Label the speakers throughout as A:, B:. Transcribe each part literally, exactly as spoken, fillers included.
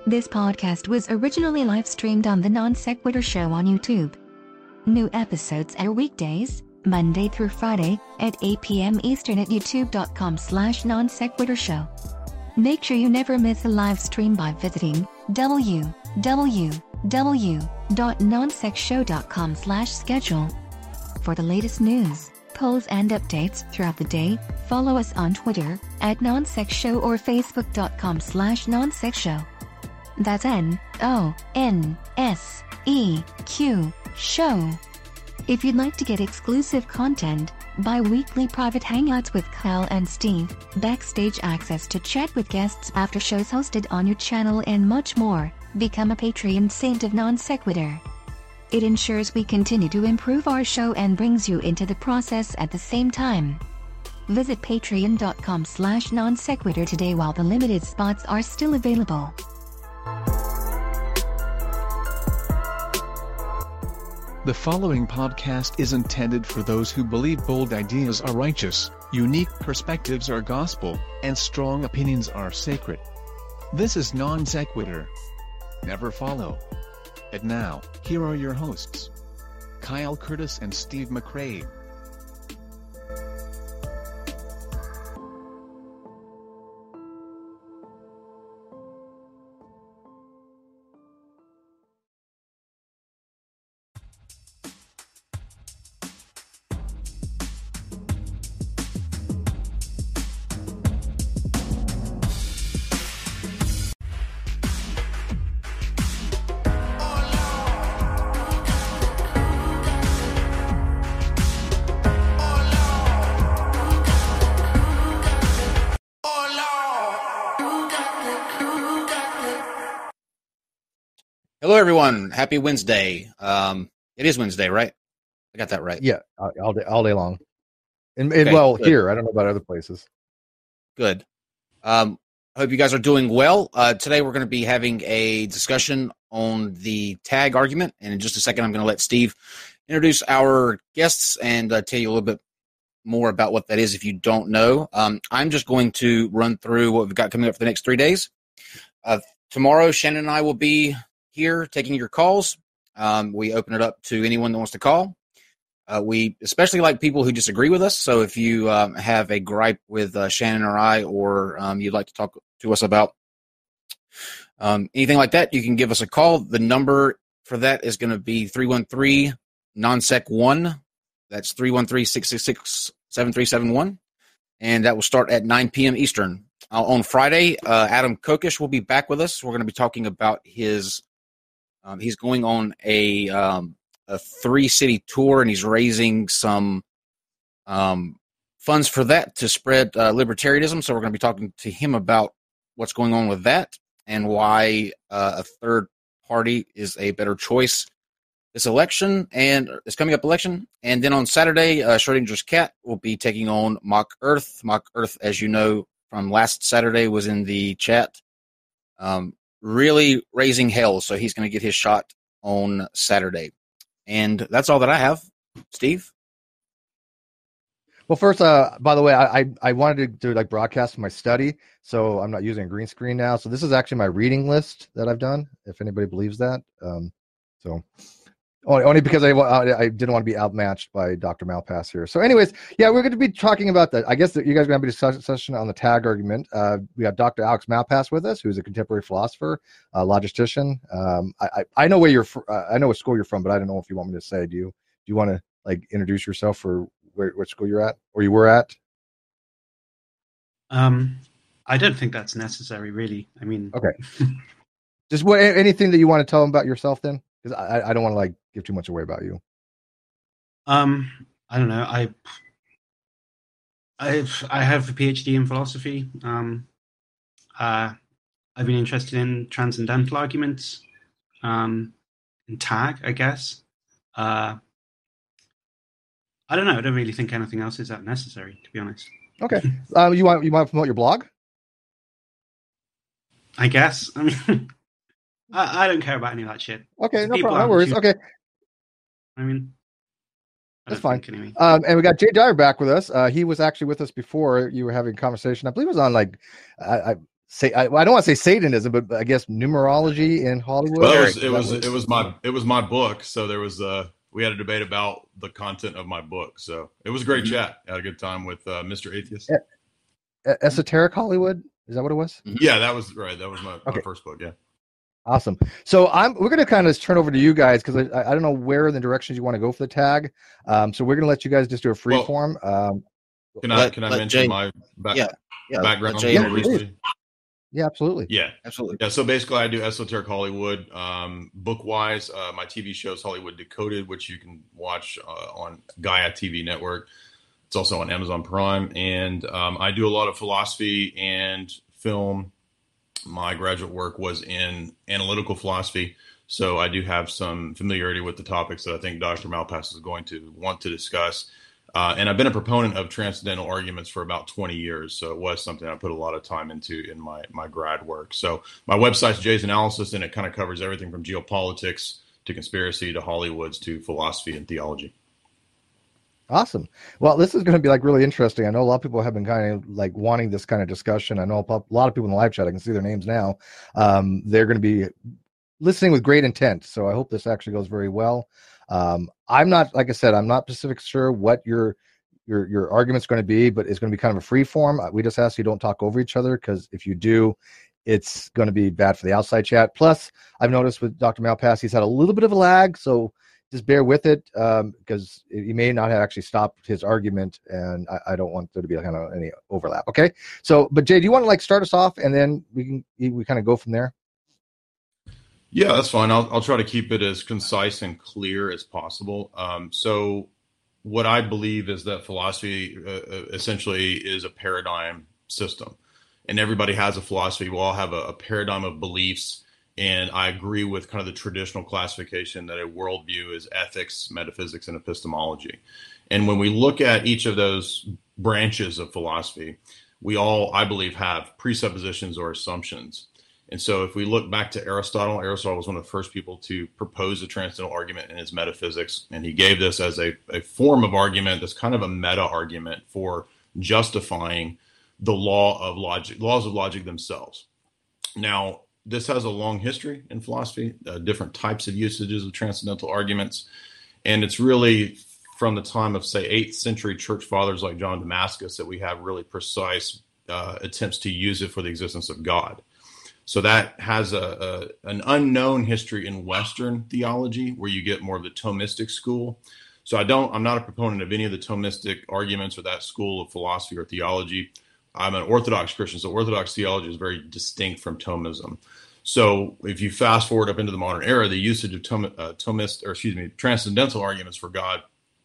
A: This podcast was originally live-streamed on the Non Sequitur Show on YouTube. New episodes air weekdays, Monday through Friday, at eight p.m. Eastern at youtube.com slash non sequitur show. Make sure you never miss a live stream by visiting www.nonsexshow.com slash schedule. For the latest news, polls and updates throughout the day, follow us on Twitter, at nonsexshow or facebook.com slash nonsexshow. That's N O N S E Q show. If you'd like to get exclusive content, bi-weekly private hangouts with Kyle and Steve, backstage access to chat with guests after shows hosted on your channel and much more, become a Patreon saint of Non Sequitur. It ensures we continue to improve our show and brings you into the process at the same time. Visit patreon.com slash non sequitur today while the limited spots are still available.
B: The following podcast is intended for those who believe bold ideas are righteous, unique perspectives are gospel, and strong opinions are sacred. This is Non Sequitur. Never follow. And now, here are your hosts, Kyle Curtis and Steve McCrae.
C: Hello, everyone. Happy Wednesday. Um, it is Wednesday, right? I got that right.
D: Yeah, all day, all day long. And, and
C: Okay,
D: well,
C: good.
D: here, I don't know about other places.
C: Good. Um, I hope you guys are doing well. Uh, today, we're going to be having a discussion on the tag argument. And in just a second, I'm going to let Steve introduce our guests and uh, tell you a little bit more about what that is if you don't know. Um, I'm just going to run through what we've got coming up for the next three days. Uh, tomorrow, Shannon and I will be here taking your calls. Um, we open it up to anyone that wants to call. Uh, we especially like people who disagree with us. So if you um, have a gripe with uh, Shannon or I, or um, you'd like to talk to us about um, anything like that, you can give us a call. The number for that is going to be three one three non sec one. That's three one three, six six six, seven three seven one. And that will start at nine p.m. Eastern. Uh, on Friday, uh, Adam Kokesh will be back with us. We're going to be talking about his Um, he's going on a um, a three-city tour, and he's raising some um, funds for that to spread uh, libertarianism. So we're going to be talking to him about what's going on with that and why uh, a third party is a better choice this election and this coming up election. And then on Saturday, uh, Schrodinger's cat will be taking on Mock Earth. Mock Earth, as you know from last Saturday, was in the chat. Um, really raising hell, so he's going to get his shot on Saturday. And that's all that I have. Steve?
D: Well, first, uh, by the way, I, I I wanted to do like broadcast my study, so I'm not using a green screen now. So this is actually my reading list that I've done, if anybody believes that. Um, so only, only because I, I didn't want to be outmatched by Doctor Malpass here. So anyways, yeah, we're going to be talking about that. I guess that you guys are going to be discussing on the tag argument. Uh, we have Doctor Alex Malpass with us, who's a contemporary philosopher, uh, logistician. Um, I, I I know where you're. Fr- uh, I know what school you're from, but I don't know if you want me to say. Do you do you want to like introduce yourself for where what school you're at or you were at?
E: Um, I don't think that's necessary, really. I mean,
D: okay. Just what anything that you want to tell them about yourself, then, because I I don't want to like give too much away about you.
E: Um, I don't know. I I've I have a PhD in philosophy. Um, uh, I've been interested in transcendental arguments, um, in tag, I guess. Uh, I don't know. I don't really think anything else is that necessary, to be honest.
D: Okay. Um, you want you want to promote your blog?
E: I guess. I mean, I, I don't care about any of that shit.
D: Okay, no
E: People
D: problem. No
E: aren't
D: worries.
E: choosing-
D: Okay,
E: I mean, I
D: that's
E: don't
D: fine.
E: think anyway.
D: Um, and we got Jay Dyer back with us. Uh, he was actually with us before. You were having a conversation. I believe it was on like, I, I say I, I don't want to say Satanism, but I guess numerology in Hollywood.
F: Well, it was it
D: That
F: was it was my it was my book. So there was uh we had a debate about the content of my book. So it was a great chat. I had a good time with uh, Mister Atheist.
D: E- Esoteric Hollywood, is that what it was?
F: Yeah, that was right. That was my,
D: Okay.
F: my first book. Yeah.
D: Awesome. So I'm we're going to kind of turn over to you guys because I, I don't know where in the directions you want to go for the tag. Um, so we're going to let you guys just do a free
F: Well,
D: form. Um,
F: Can I
C: Let-
F: can I
C: let
F: mention
C: Jay-
F: my back,
C: Yeah, yeah.
F: background?
C: let Jay
D: Yeah,
C: introduce-
D: please.
F: briefly?
D: yeah, absolutely.
F: Yeah.
C: Absolutely.
F: Yeah, so basically I do Esoteric Hollywood. Um, book-wise, uh, my T V show is Hollywood Decoded, which you can watch uh, on Gaia T V network. It's also on Amazon Prime. And um, I do a lot of philosophy and film. My graduate work was in analytical philosophy, so I do have some familiarity with the topics that I think Doctor Malpass is going to want to discuss. Uh, and I've been a proponent of transcendental arguments for about twenty years, so it was something I put a lot of time into in my my grad work. So my website's Jay's Analysis, and it kind of covers everything from geopolitics to conspiracy to Hollywoods to philosophy and theology.
D: Awesome. Well, this is going to be like really interesting. I know a lot of people have been kind of like wanting this kind of discussion. I know a lot of people in the live chat, I can see their names now. Um, they're going to be listening with great intent. So I hope this actually goes very well. Um, I'm not, like I said, I'm not specific sure what your your your argument's going to be, but it's going to be kind of a free form. We just ask you don't talk over each other, because if you do, it's going to be bad for the outside chat. Plus, I've noticed with Doctor Malpass, he's had a little bit of a lag, so just bear with it, um, because he may not have actually stopped his argument, and I, I don't want there to be kind of any overlap. Okay, so but Jay, do you want to like start us off, and then we can we kind of go from there?
F: Yeah, that's fine. I'll I'll try to keep it as concise and clear as possible. Um, so, what I believe is that philosophy uh, essentially is a paradigm system, and everybody has a philosophy. We all have a, a paradigm of beliefs. And I agree with kind of the traditional classification that a worldview is ethics, metaphysics, and epistemology. And when we look at each of those branches of philosophy, we all, I believe, have presuppositions or assumptions. And so if we look back to Aristotle, Aristotle was one of the first people to propose a transcendental argument in his metaphysics. And he gave this as a, a form of argument that's kind of a meta argument for justifying the law of logic, laws of logic themselves. Now, this has a long history in philosophy, uh, different types of usages of transcendental arguments. And it's really from the time of, say, eighth century church fathers like John Damascus that we have really precise uh, attempts to use it for the existence of God. So that has a, a an unknown history in Western theology, where you get more of the Thomistic school. So I don't, I'm not a proponent of any of the Thomistic arguments or that school of philosophy or theology. I'm an Orthodox Christian, so Orthodox theology is very distinct from Thomism. So if you fast forward up into the modern era, the usage of Thom, uh, Thomist, or excuse me, transcendental arguments for God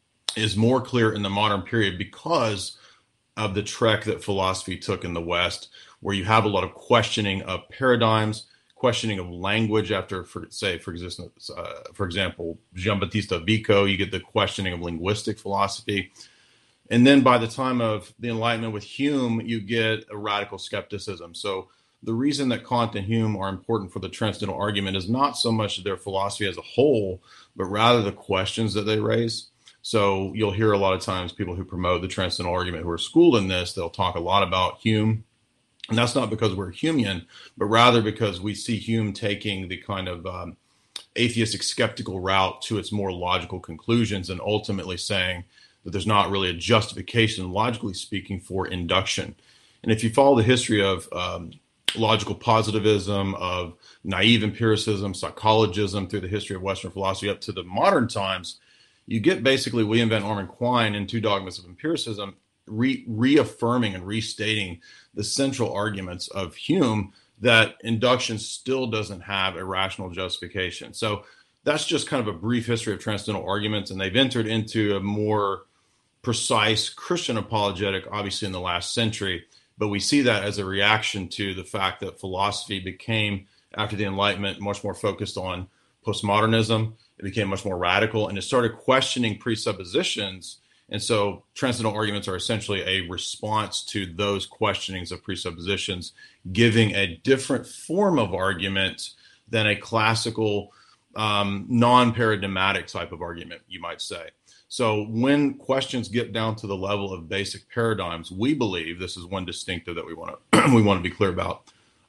F: is more clear in the modern period because of the trek that philosophy took in the West, where you have a lot of questioning of paradigms, questioning of language. After, for, say, for existence, uh, for example, Giambattista Vico, you get the questioning of linguistic philosophy. And then by the time of the Enlightenment with Hume, you get a radical skepticism. So the reason that Kant and Hume are important for the transcendental argument is not so much their philosophy as a whole, but rather the questions that they raise. So you'll hear a lot of times people who promote the transcendental argument who are schooled in this, they'll talk a lot about Hume. And that's not because we're Humean, but rather because we see Hume taking the kind of um, atheistic skeptical route to its more logical conclusions, and ultimately saying that there's not really a justification, logically speaking, for induction. And if you follow the history of um, logical positivism, of naive empiricism, psychologism through the history of Western philosophy up to the modern times, you get basically William Van Orman Quine in Two Dogmas of Empiricism re- reaffirming and restating the central arguments of Hume that induction still doesn't have a rational justification. So that's just kind of a brief history of transcendental arguments, and they've entered into a more precise Christian apologetic, obviously, in the last century. But we see that as a reaction to the fact that philosophy became, after the Enlightenment, much more focused on postmodernism. It became much more radical, and it started questioning presuppositions. And so transcendental arguments are essentially a response to those questionings of presuppositions, giving a different form of argument than a classical um, non-paradigmatic type of argument, you might say. So when questions get down to the level of basic paradigms, we believe, this is one distinctive that we want to we want to be clear about,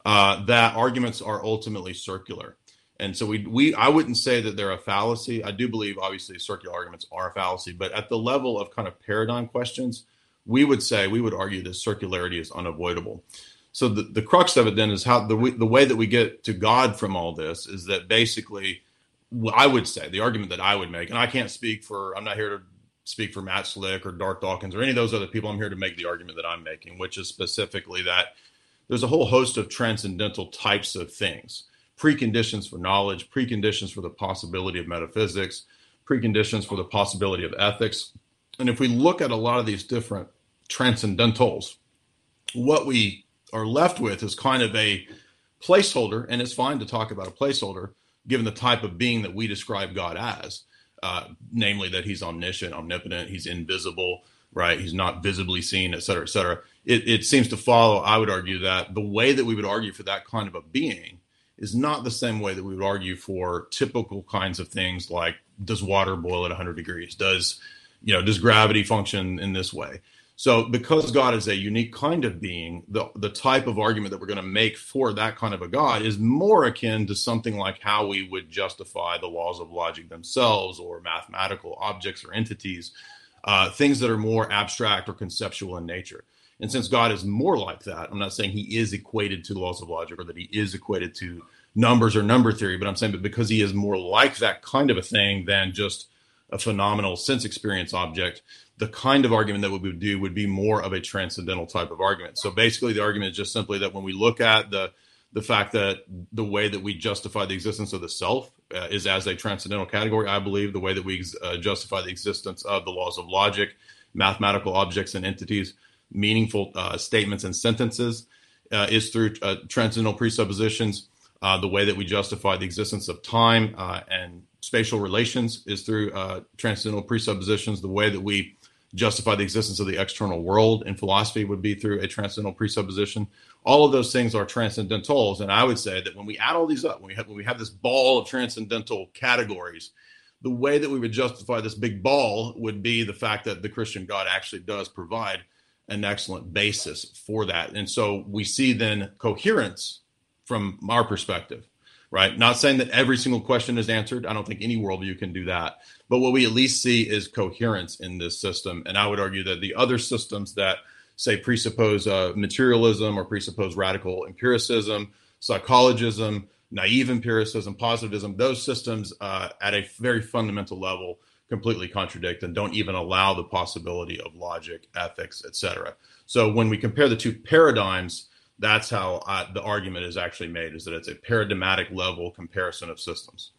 F: uh, that arguments are ultimately circular. And so we, we, I wouldn't say that they're a fallacy. I do believe, obviously, circular arguments are a fallacy, but at the level of kind of paradigm questions, we would say, we would argue that circularity is unavoidable. So the, the crux of it then is how the, the way that we get to God from all this is that basically, I would say the argument that I would make, and I can't speak for, I'm not here to speak for Matt Slick or Darth Dawkins or any of those other people. I'm here to make the argument that I'm making, which is specifically that there's a whole host of transcendental types of things. Preconditions for knowledge, preconditions for the possibility of metaphysics, preconditions for the possibility of ethics. And if we look at a lot of these different transcendentals, what we are left with is kind of a placeholder, and it's fine to talk about a placeholder given the type of being that we describe God as, uh, namely that he's omniscient, omnipotent, he's invisible, right? He's not visibly seen, et cetera, et cetera. It, it seems to follow, I would argue, that the way that we would argue for that kind of a being is not the same way that we would argue for typical kinds of things like, does water boil at one hundred degrees? Does, you know, does gravity function in this way? So because God is a unique kind of being, the, the type of argument that we're going to make for that kind of a God is more akin to something like how we would justify the laws of logic themselves or mathematical objects or entities, uh, things that are more abstract or conceptual in nature. And since God is more like that, I'm not saying he is equated to the laws of logic or that he is equated to numbers or number theory, but I'm saying that because he is more like that kind of a thing than just a phenomenal sense experience object, the kind of argument that we would do would be more of a transcendental type of argument. So basically the argument is just simply that when we look at the the fact that the way that we justify the existence of the self uh, is as a transcendental category, I believe the way that we uh, justify the existence of the laws of logic, mathematical objects and entities, meaningful uh, statements and sentences uh, is through uh, transcendental presuppositions. Uh, the way that we justify the existence of time uh, and spatial relations is through uh, transcendental presuppositions. The way that we justify the existence of the external world in philosophy would be through a transcendental presupposition. All of those things are transcendentals. And I would say that when we add all these up, when we have, when we have this ball of transcendental categories, the way that we would justify this big ball would be the fact that the Christian God actually does provide an excellent basis for that. And so we see then coherence from our perspective, right? Not saying that every single question is answered. I don't think any worldview can do that. But what we at least see is coherence in this system. And I would argue that the other systems that, say, presuppose uh, materialism or presuppose radical empiricism, psychologism, naive empiricism, positivism, those systems uh, at a very fundamental level completely contradict and don't even allow the possibility of logic, ethics, et cetera. So when we compare the two paradigms, that's how uh, the argument is actually made, is that it's a paradigmatic level comparison of systems.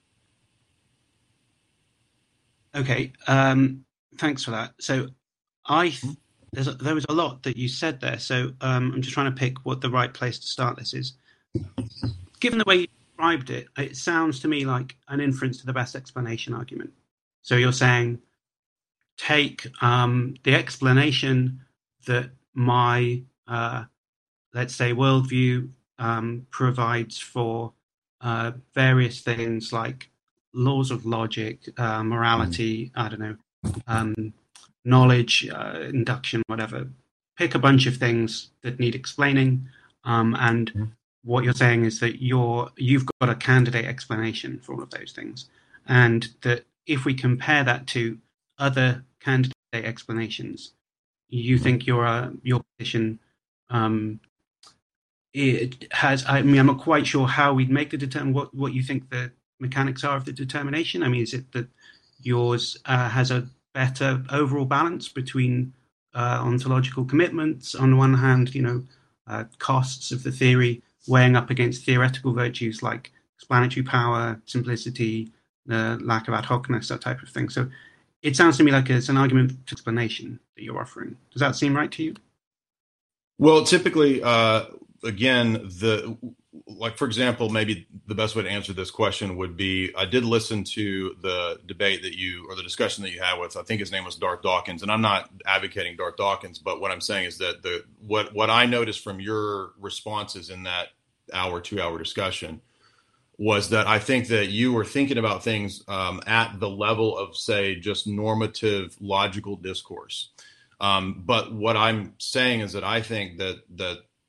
E: Okay, um, thanks for that. So I there's a, there was a lot that you said there, so um, I'm just trying to pick what the right place to start this is. Given the way you described it, it sounds to me like an inference to the best explanation argument. So you're saying take um, the explanation that my, uh, let's say, worldview um, provides for uh, various things like laws of logic, uh, morality, I don't know, um, knowledge, uh, induction, whatever. Pick a bunch of things that need explaining, um, and mm-hmm. what you're saying is that you're you've got a candidate explanation for all of those things, and that if we compare that to other candidate explanations, you think your uh, your position um, it has. I mean, I'm not quite sure how we'd make the determine what what you think the mechanics are of the determination. I mean, is it that yours uh, has a better overall balance between uh, ontological commitments on the one hand, you know, uh, costs of the theory weighing up against theoretical virtues like explanatory power, simplicity, the lack of ad hocness, that type of thing. So it sounds to me like it's an argument for explanation that you're offering. Does that seem right to you?
F: Well, typically, uh, again, the like, for example, maybe the best way to answer this question would be, I did listen to the debate that you, or the discussion that you had with, I think his name was Darth Dawkins, and I'm not advocating Darth Dawkins, but what I'm saying is that the what what I noticed from your responses in that hour, two hour discussion was that I think that you were thinking about things um, at the level of, say, just normative logical discourse. Um, but what I'm saying is that I think that that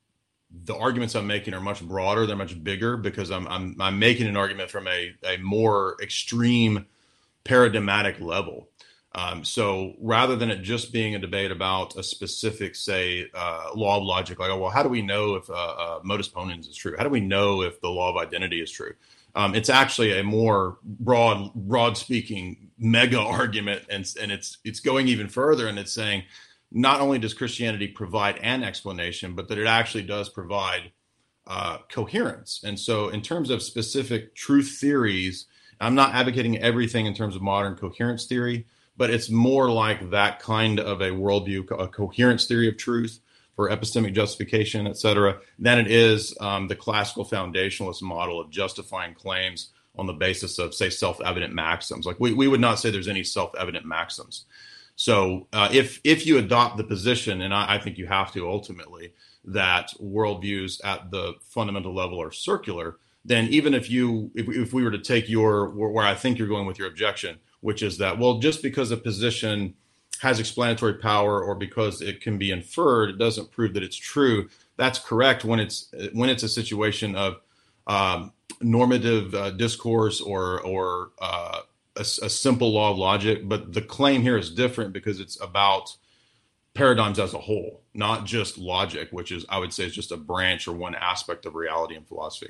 F: the arguments I'm making are much broader. They're much bigger because I'm I'm I'm making an argument from a a more extreme paradigmatic level. Um, so rather than it just being a debate about a specific, say, uh, law of logic, like, oh, well, how do we know if uh, uh, modus ponens is true? How do we know if the law of identity is true? Um, it's actually a more broad, broad speaking mega argument. And, and it's it's going even further. And it's saying not only does Christianity provide an explanation, but that it actually does provide uh, coherence. And so in terms of specific truth theories, I'm not advocating everything in terms of modern coherence theory, but it's more like that kind of a worldview, a coherence theory of truth for epistemic justification, et cetera, than it is um, the classical foundationalist model of justifying claims on the basis of, say, self-evident maxims. Like we, we would not say there's any self-evident maxims. So uh, if if you adopt the position, and I, I think you have to ultimately, that worldviews at the fundamental level are circular, then even if you, if, if we were to take your, where I think you're going with your objection, which is that, well, just because a position has explanatory power or because it can be inferred, it doesn't prove that it's true. That's correct when it's when it's a situation of um, normative uh, discourse or or uh, a, a simple law of logic. But the claim here is different because it's about paradigms as a whole, not just logic, which is, I would say, is just a branch or one aspect of reality and philosophy.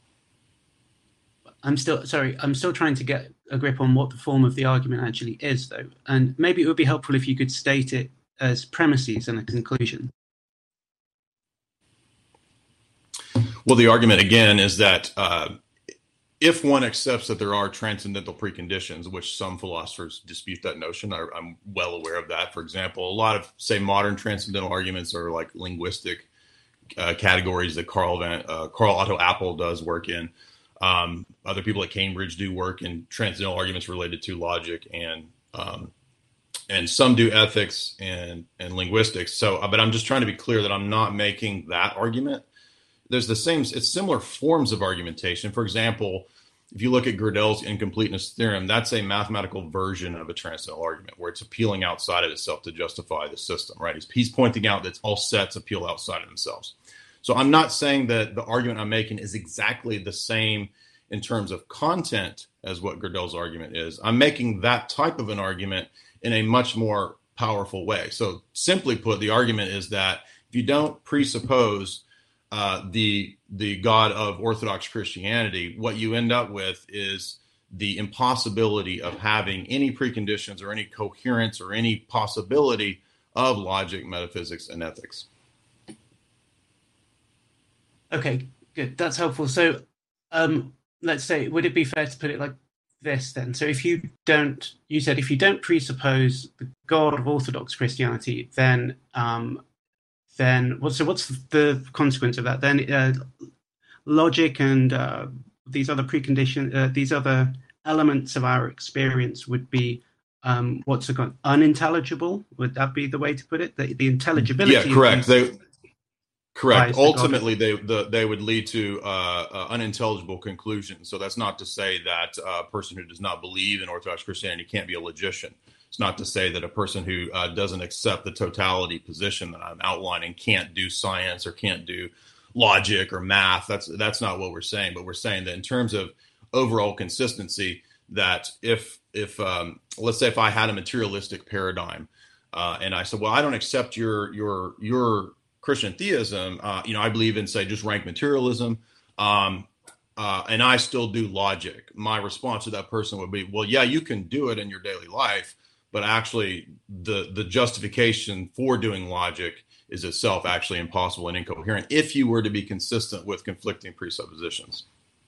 E: I'm still sorry. I'm still trying to get a grip on what the form of the argument actually is, though. And maybe it would be helpful if you could state it as premises and a conclusion.
F: Well, the argument again is that uh, if one accepts that there are transcendental preconditions, which some philosophers dispute that notion, I, I'm well aware of that. For example, a lot of, say, modern transcendental arguments are like linguistic uh, categories that Carl Van, uh, Carl Otto Appel does work in. Um, other people at Cambridge do work in transcendental arguments related to logic, and um, and some do ethics and, and linguistics. So, but I'm just trying to be clear that I'm not making that argument. There's the same, it's similar forms of argumentation. For example, if you look at Gödel's incompleteness theorem, that's a mathematical version of a transcendental argument where it's appealing outside of itself to justify the system, right? He's, he's pointing out that all sets appeal outside of themselves. So I'm not saying that the argument I'm making is exactly the same in terms of content as what Gödel's argument is. I'm making that type of an argument in a much more powerful way. So simply put, the argument is that if you don't presuppose uh, the the God of Orthodox Christianity, what you end up with is the impossibility of having any preconditions or any coherence or any possibility of logic, metaphysics, and ethics.
E: Okay, good. That's helpful. So um, let's say, would it be fair to put it like this then? So if you don't, you said if you don't presuppose the God of Orthodox Christianity, then um, then what? So what's the consequence of that? Then uh, logic and uh, these other preconditions, uh, these other elements of our experience would be um, what's it called? Unintelligible? Would that be the way to put it? The, the intelligibility.
F: Yeah, correct. They. Correct.
E: Right,
F: Ultimately, they the, they would lead to uh, uh, unintelligible conclusions. So that's not to say that a person who does not believe in Orthodox Christianity can't be a logician. It's not to say that a person who uh, doesn't accept the totality position that I'm outlining can't do science or can't do logic or math. That's that's not what we're saying. But we're saying that in terms of overall consistency, that if if um, let's say if I had a materialistic paradigm uh, and I said, well, I don't accept your your your Christian theism, uh, you know, I believe in, say, just rank materialism, um, uh, and I still do logic. My response to that person would be, well, yeah, you can do it in your daily life, but actually the the justification for doing logic is itself actually impossible and incoherent if you were to be consistent with conflicting presuppositions.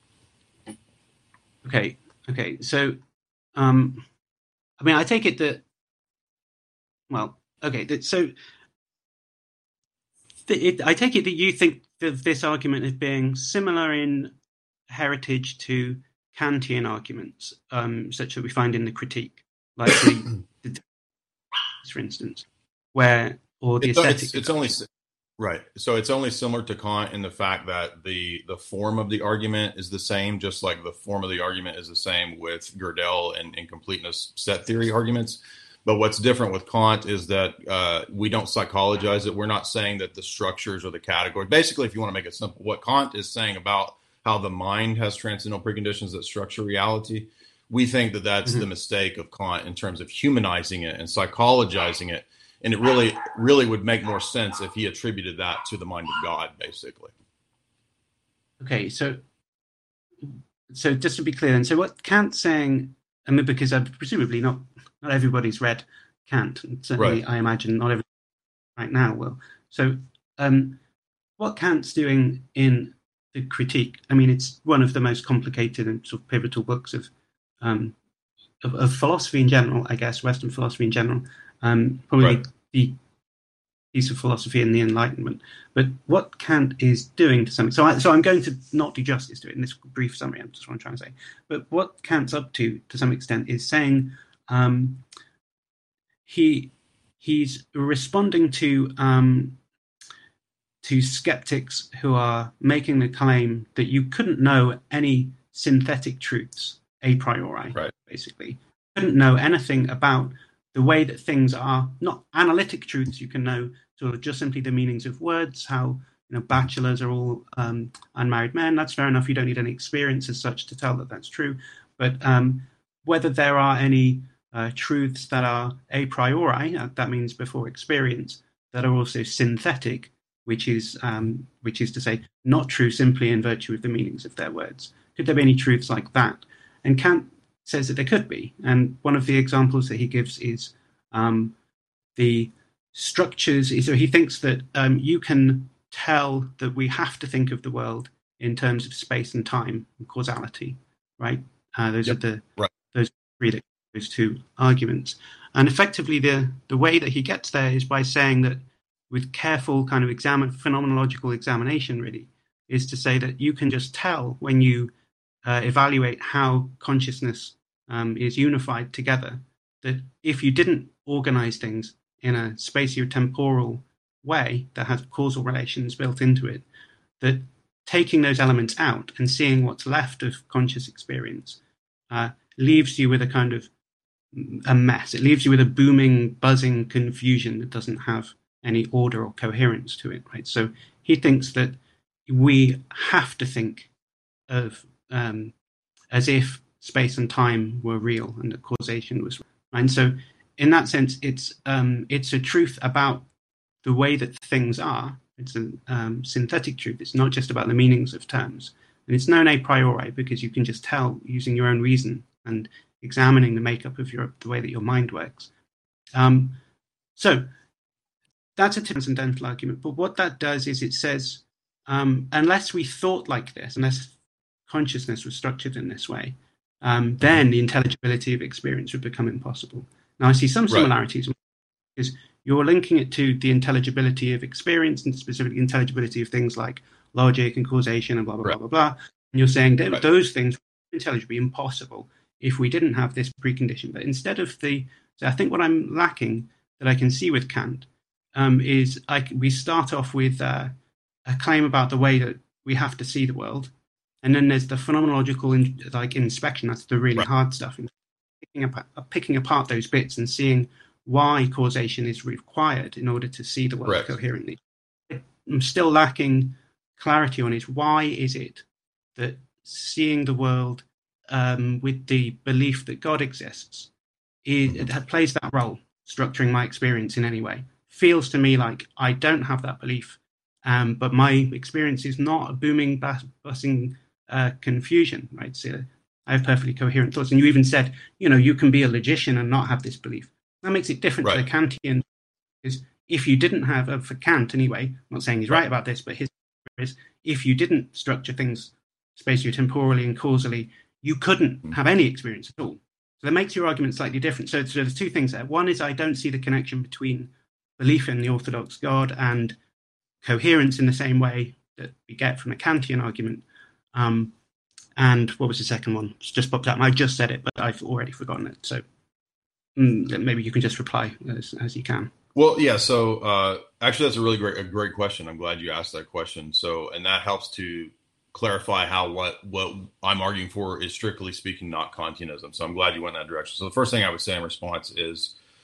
E: Okay, okay. So, um, I mean, I take it that, well, okay, that, so... It, I take it that you think that this argument is being similar in heritage to Kantian arguments, um, such that we find in the Critique, like the, the for instance, where or the
F: it's,
E: aesthetic.
F: It's, it's only right. So it's only similar to Kant in the fact that the the form of the argument is the same, just like the form of the argument is the same with Gödel and incompleteness set theory arguments. But what's different with Kant is that uh, we don't psychologize it. We're not saying that the structures or the categories. Basically, if you want to make it simple, what Kant is saying about how the mind has transcendental preconditions that structure reality, we think that that's mm-hmm. the mistake of Kant in terms of humanizing it and psychologizing it. And it really, really would make more sense if he attributed that to the mind of God, basically.
E: Okay, so so just to be clear, then, so what Kant's saying, I mean, because uh, presumably not not everybody's read Kant, and certainly right. I imagine not everybody right now will. So um, what Kant's doing in the Critique, I mean, it's one of the most complicated and sort of pivotal books of um, of, of philosophy in general, I guess, Western philosophy in general, um, probably right. the piece of philosophy in the Enlightenment. But what Kant is doing to something, so, I, so I'm going to not do justice to it in this brief summary, I'm just what I'm trying to say. But what Kant's up to, to some extent, is saying um, he he's responding to um, to skeptics who are making the claim that you couldn't know any synthetic truths a priori, right. basically. You couldn't know anything about the way that things are, not analytic truths you can know, sort of just simply the meanings of words, how you know bachelors are all um, unmarried men. That's fair enough. You don't need any experience as such to tell that that's true. But um, whether there are any uh, truths that are a priori, uh, that means before experience, that are also synthetic, which is um, which is to say not true simply in virtue of the meanings of their words. Could there be any truths like that? And Kant says that there could be. And one of the examples that he gives is um, the structures. So he thinks that um, you can tell that we have to think of the world in terms of space and time and causality, right? Uh, those yep. are the right. those three those two arguments. And effectively, the the way that he gets there is by saying that with careful kind of examine phenomenological examination, really, is to say that you can just tell when you uh, evaluate how consciousness um, is unified together, that if you didn't organize things in a spatiotemporal way that has causal relations built into it, that taking those elements out and seeing what's left of conscious experience uh, leaves you with a kind of a mess. It leaves you with a booming, buzzing confusion that doesn't have any order or coherence to it, right? So he thinks that we have to think of um, as if space and time were real and that causation was real. And so in that sense, it's um, it's a truth about the way that things are. It's a um, synthetic truth. It's not just about the meanings of terms. And it's known a priori because you can just tell using your own reason and examining the makeup of your the way that your mind works. Um, so that's a transcendental argument. But what that does is it says, um, unless we thought like this, unless consciousness was structured in this way, um, then the intelligibility of experience would become impossible. Now, I see some similarities. Right. Because you're linking it to the intelligibility of experience and specifically intelligibility of things like logic and causation and blah, blah, right. blah, blah, blah. And you're saying that right. those things would intelligibly impossible if we didn't have this precondition. But instead of the, so I think what I'm lacking that I can see with Kant um, is I, we start off with uh, a claim about the way that we have to see the world. And then there's the phenomenological in, like inspection. That's the really right. hard stuff. Picking, up, picking apart those bits and seeing why causation is required in order to see the world right. coherently. I'm still lacking clarity on it. Why is it that seeing the world um, with the belief that God exists is, it plays that role, structuring my experience in any way? Feels to me like I don't have that belief, um, but my experience is not a booming, bus- buzzing uh, confusion, right? So I have perfectly coherent thoughts. And you even said, you know, you can be a logician and not have this belief. That makes it different right. to the Kantian, because if you didn't have, uh, for Kant anyway, I'm not saying he's right about this, but his is if you didn't structure things spatiotemporally and causally, you couldn't have any experience at all. So that makes your argument slightly different. So, so there's two things there. One is I don't see the connection between belief in the orthodox God and coherence in the same way that we get from a Kantian argument. Um, and what was the second one? It's just popped out. I just said it, but I've already forgotten it. So mm, maybe you can just reply as, as you can.
F: Well, yeah. So uh, actually, that's a really great, a great question. I'm glad you asked that question. So, and that helps to clarify how what what I'm arguing for is strictly speaking not Kantianism. So I'm glad you went in that direction. So the first thing I would say in response is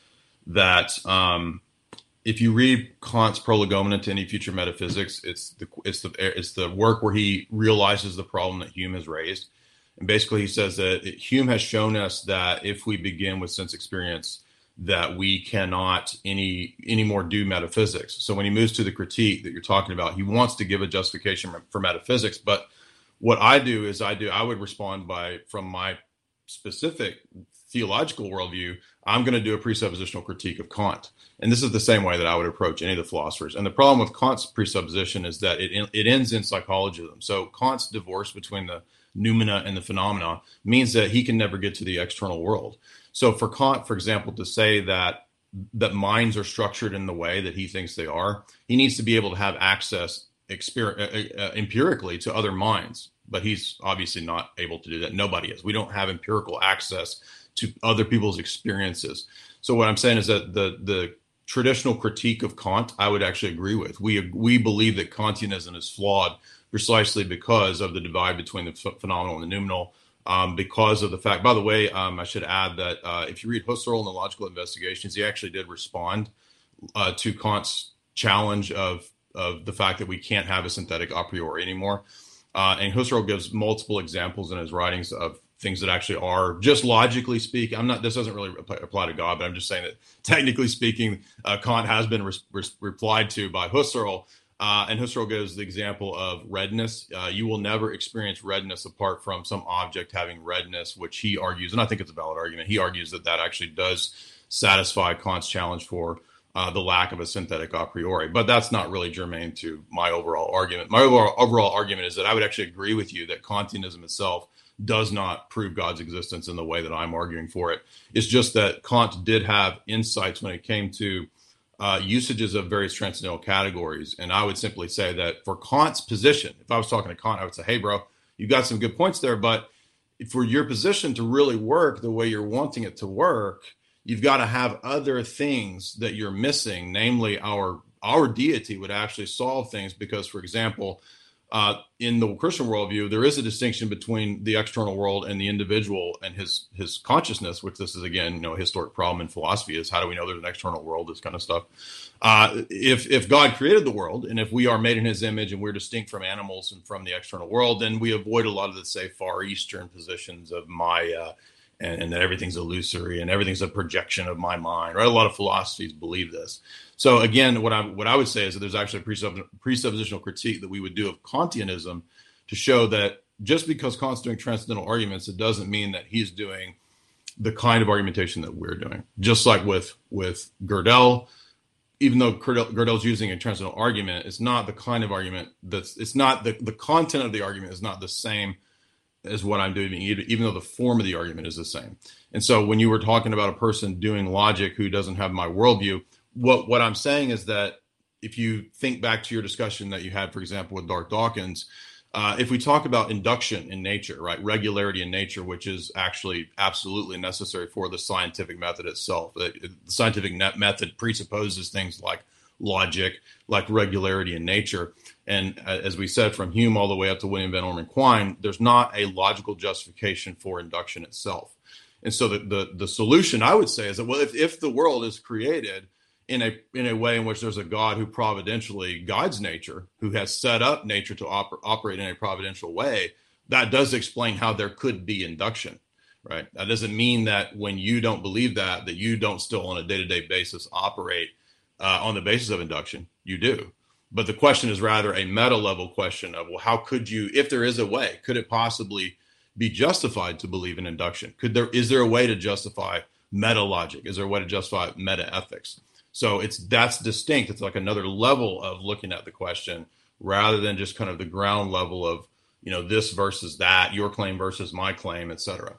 F: that um, if you read Kant's Prolegomena to Any Future Metaphysics, it's the it's the it's the work where he realizes the problem that Hume has raised, and basically he says that it, Hume has shown us that if we begin with sense experience, that we cannot any anymore do metaphysics. So when he moves to the critique that you're talking about, he wants to give a justification for metaphysics. But what I do is I do I would respond by, from my specific theological worldview, I'm going to do a presuppositional critique of Kant. And this is the same way that I would approach any of the philosophers. And the problem with Kant's presupposition is that it it ends in psychologism. So Kant's divorce between the noumena and the phenomena means that he can never get to the external world. So for Kant, for example, to say that that minds are structured in the way that he thinks they are, he needs to be able to have access exper- uh, uh, empirically to other minds. But he's obviously not able to do that. Nobody is. We don't have empirical access to other people's experiences. So what I'm saying is that the the traditional critique of Kant, I would actually agree with. We we believe that Kantianism is flawed precisely because of the divide between the ph- phenomenal and the noumenal. Um, because of the fact, by the way, um, I should add that uh, if you read Husserl in the Logical Investigations, he actually did respond uh, to Kant's challenge of of the fact that we can't have a synthetic a priori anymore. Uh, and Husserl gives multiple examples in his writings of things that actually are, just logically speaking, I'm not, this doesn't really apply to God, but I'm just saying that technically speaking, uh, Kant has been re- re- replied to by Husserl. Uh, and Husserl gives the example of redness. Uh, you will never experience redness apart from some object having redness, which he argues, and I think it's a valid argument. He argues that that actually does satisfy Kant's challenge for uh, the lack of a synthetic a priori. But that's not really germane to my overall argument. My overall, overall argument is that I would actually agree with you that Kantianism itself does not prove God's existence in the way that I'm arguing for it. It's just that Kant did have insights when it came to Uh, usages of various transcendental categories. And I would simply say that for Kant's position, if I was talking to Kant, I would say, hey, bro, you got some good points there, but for your position to really work the way you're wanting it to work, you've got to have other things that you're missing, namely our our deity would actually solve things because, for example, uh, in the Christian worldview, there is a distinction between the external world and the individual and his his consciousness, which this is, again, you know, a historic problem in philosophy is how do we know there's an external world, this kind of stuff. Uh, if if God created the world and if we are made in his image and we're distinct from animals and from the external world, then we avoid a lot of the, say, Far Eastern positions of Maya and, and that everything's illusory and everything's a projection of my mind, right? A lot of philosophies believe this. So again, what I what I would say is that there's actually a presupp- presuppositional critique that we would do of Kantianism to show that just because Kant's doing transcendental arguments, it doesn't mean that he's doing the kind of argumentation that we're doing. Just like with with Gödel, even though Gödel's using a transcendental argument, it's not the kind of argument that's it's not the, the content of the argument is not the same as what I'm doing, even though the form of the argument is the same. And so when you were talking about a person doing logic who doesn't have my worldview, What what I'm saying is that if you think back to your discussion that you had, for example, with Darth Dawkins, uh, if we talk about induction in nature, right, regularity in nature, which is actually absolutely necessary for the scientific method itself. The, the scientific net method presupposes things like logic, like regularity in nature. And uh, as we said, from Hume all the way up to William Van Orman Quine, there's not a logical justification for induction itself. And so the the, the solution, I would say, is that, well, if, if the world is created in a in a way in which there's a God who providentially guides nature, who has set up nature to oper- operate in a providential way, that does explain how there could be induction, right? That doesn't mean that when you don't believe that, that you don't still on a day-to-day basis operate uh, on the basis of induction. You do. But the question is rather a meta-level question of, well, how could you, if there is a way, could it possibly be justified to believe in induction? Could there is there a way to justify meta-logic? Is there a way to justify meta-ethics? So it's that's distinct. It's like another level of looking at the question rather than just kind of the ground level of, you know, this versus that, your claim versus my claim, et cetera.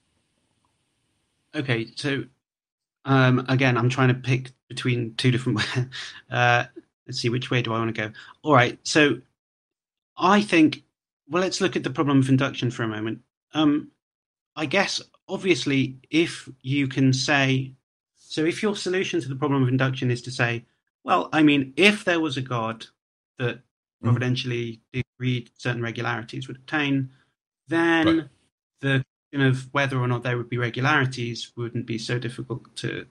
E: Okay, so um, again, I'm trying to pick between two different. uh, let's see, which way do I want to go? All right, so I think, well, let's look at the problem of induction for a moment. Um, I guess, obviously, if you can say. So if your solution to the problem of induction is to say, well, I mean, if there was a God that providentially decreed certain regularities would obtain, then right. the question of whether or not there would be regularities wouldn't be so difficult to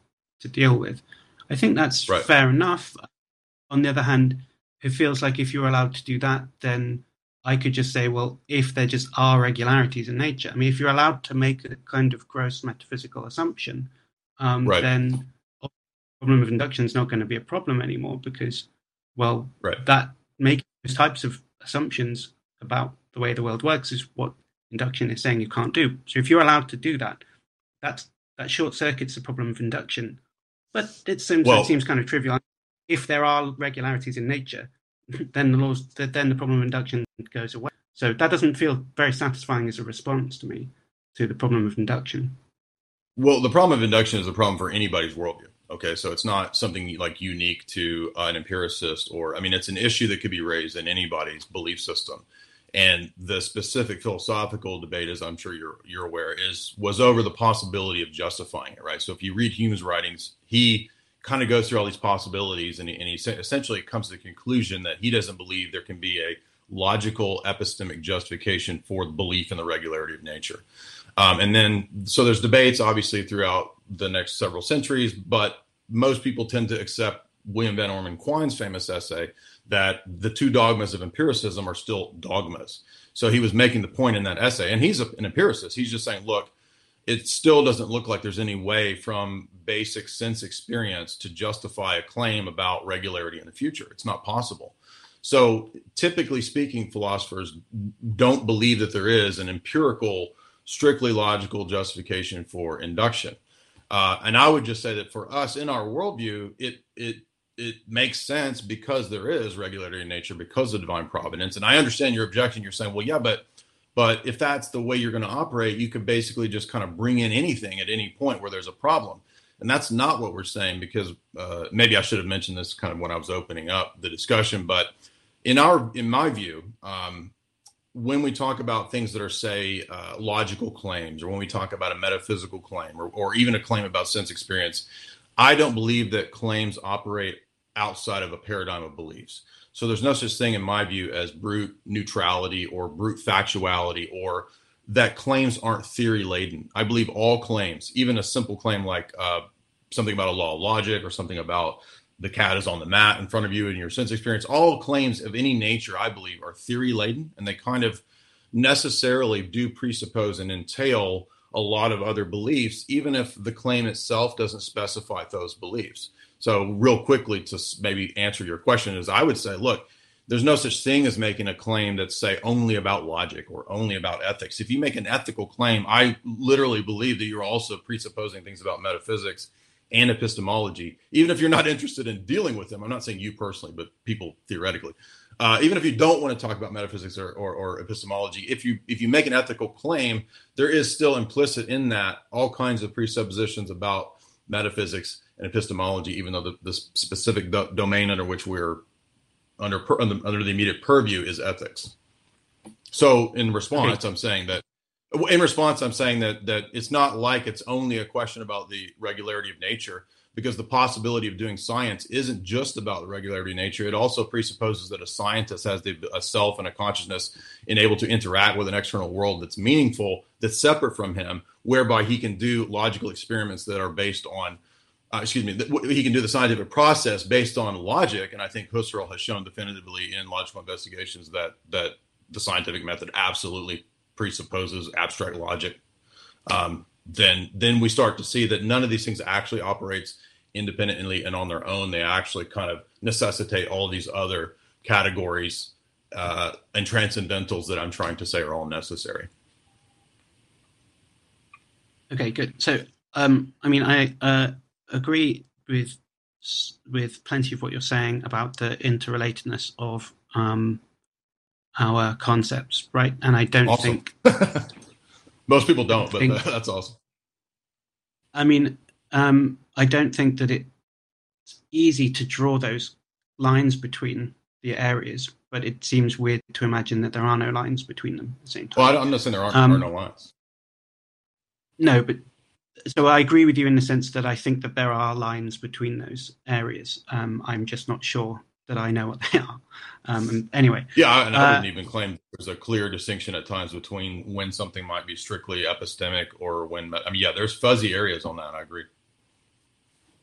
E: to deal with. I think that's
F: Right.
E: fair enough. On the other hand, it feels like if you're allowed to do that, then I could just say, well, if there just are regularities in nature, I mean, if you're allowed to make a kind of gross metaphysical assumption, um,
F: Right.
E: then the problem of induction is not going to be a problem anymore because, well,
F: Right.
E: that making those types of assumptions about the way the world works is what induction is saying you can't do. So if you're allowed to do that, that's, that short circuits the problem of induction. But it seems,
F: Well-
E: it seems kind of trivial. If there are regularities in nature, then the laws, then the problem of induction goes away. So that doesn't feel very satisfying as a response to me to the problem of induction.
F: Well, the problem of induction is a problem for anybody's worldview. Okay, so it's not something like unique to uh, an empiricist, or I mean, it's an issue that could be raised in anybody's belief system. And the specific philosophical debate, as I'm sure you're you're aware, is was over the possibility of justifying it, right? So if you read Hume's writings, he kind of goes through all these possibilities, and he, and he essentially comes to the conclusion that he doesn't believe there can be a logical epistemic justification for the belief in the regularity of nature. Um, and then, so there's debates obviously throughout the next several centuries, but most people tend to accept William Van Orman Quine's famous essay that the two dogmas of empiricism are still dogmas. So he was making the point in that essay, and he's a, an empiricist. He's just saying, look, it still doesn't look like there's any way from basic sense experience to justify a claim about regularity in the future. It's not possible. So typically speaking, philosophers don't believe that there is an empirical, strictly logical justification for induction. Uh, and I would just say that for us in our worldview, it it it makes sense because there is regularity in nature, because of divine providence. And I understand your objection. You're saying, well, yeah, but but if that's the way you're going to operate, you could basically just kind of bring in anything at any point where there's a problem. And that's not what we're saying, because uh, maybe I should have mentioned this kind of when I was opening up the discussion. But in our in my view, um, when we talk about things that are, say, uh, logical claims, or when we talk about a metaphysical claim, or, or even a claim about sense experience, I don't believe that claims operate outside of a paradigm of beliefs. So there's no such thing in my view as brute neutrality or brute factuality, or that claims aren't theory laden. I believe all claims, even a simple claim like uh, something about a law of logic, or something about the cat is on the mat in front of you in your sense experience, all claims of any nature, I believe, are theory laden, and they kind of necessarily do presuppose and entail a lot of other beliefs, even if the claim itself doesn't specify those beliefs. So real quickly, to maybe answer your question, is I would say, look, there's no such thing as making a claim that's, say, only about logic or only about ethics. If you make an ethical claim, I literally believe that you're also presupposing things about metaphysics and epistemology, even if you're not interested in dealing with them. I'm not saying you personally, but people theoretically. Uh, even if you don't want to talk about metaphysics or, or, or epistemology, if you if you make an ethical claim, there is still implicit in that all kinds of presuppositions about metaphysics and epistemology, even though the, the specific do- domain under which we're under, per, under under the immediate purview is ethics. So in response, okay. I'm saying that in response, I'm saying that that it's not like it's only a question about the regularity of nature, because the possibility of doing science isn't just about the regularity of nature. It also presupposes that a scientist has the, a self and a consciousness and able to interact with an external world that's meaningful, that's separate from him, whereby he can do logical experiments that are based on, uh, excuse me, he can do the scientific process based on logic. And I think Husserl has shown definitively in Logical Investigations that that the scientific method absolutely presupposes abstract logic. Um, then then we start to see that none of these things actually operates independently and on their own. They actually kind of necessitate all these other categories uh, and transcendentals that I'm trying to say are all necessary.
E: Okay, good. So, um, I mean, I uh, agree with with plenty of what you're saying about the interrelatedness of um, our concepts, right? And I don't
F: awesome.
E: think...
F: Most people don't, but
E: think,
F: that's awesome.
E: I mean, um, I don't think that it's easy to draw those lines between the areas, but it seems weird to imagine that there are no lines between them at the same time.
F: Well, I'm not saying there aren't
E: um,
F: there are no lines.
E: No, but so I agree with you in the sense that I think that there are lines between those areas. Um, I'm just not sure that I know what they are. Um, and anyway.
F: Yeah, and I
E: uh,
F: wouldn't even claim there's a clear distinction at times between when something might be strictly epistemic or when, I mean, yeah, there's fuzzy areas on that. I agree.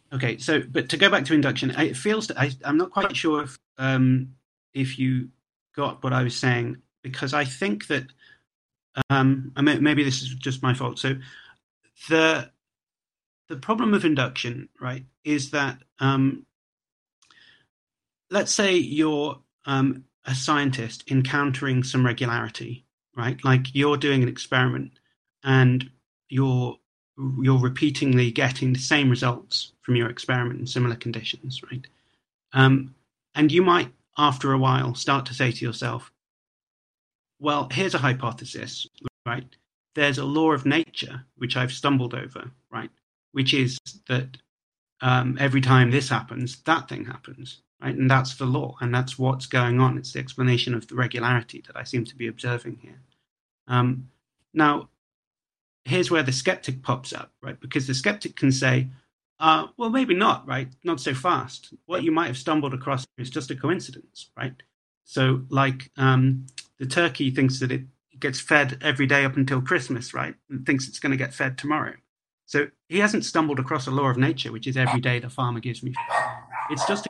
E: Okay, so but to go back to induction, it feels to, I, I'm not quite sure if um, if you got what I was saying, because I think that um, I may, maybe this is just my fault. So the the problem of induction, right, is that um, let's say you're um, a scientist encountering some regularity, right? Like you're doing an experiment and you're you're repeatedly getting the same results from your experiment in similar conditions, right? Um, and you might, after a while, start to say to yourself, well, here's a hypothesis, right? There's a law of nature, which I've stumbled over, right? Which is that um, every time this happens, that thing happens, right? And that's the law, and that's what's going on. It's the explanation of the regularity that I seem to be observing here. Um, now, here's where the skeptic pops up, right? Because the skeptic can say, uh, well, maybe not, right? Not so fast. What you might have stumbled across is just a coincidence, right? So like um, the turkey thinks that it gets fed every day up until Christmas, right? And thinks it's going to get fed tomorrow. So he hasn't stumbled across a law of nature, which is every day the farmer gives me. It's just.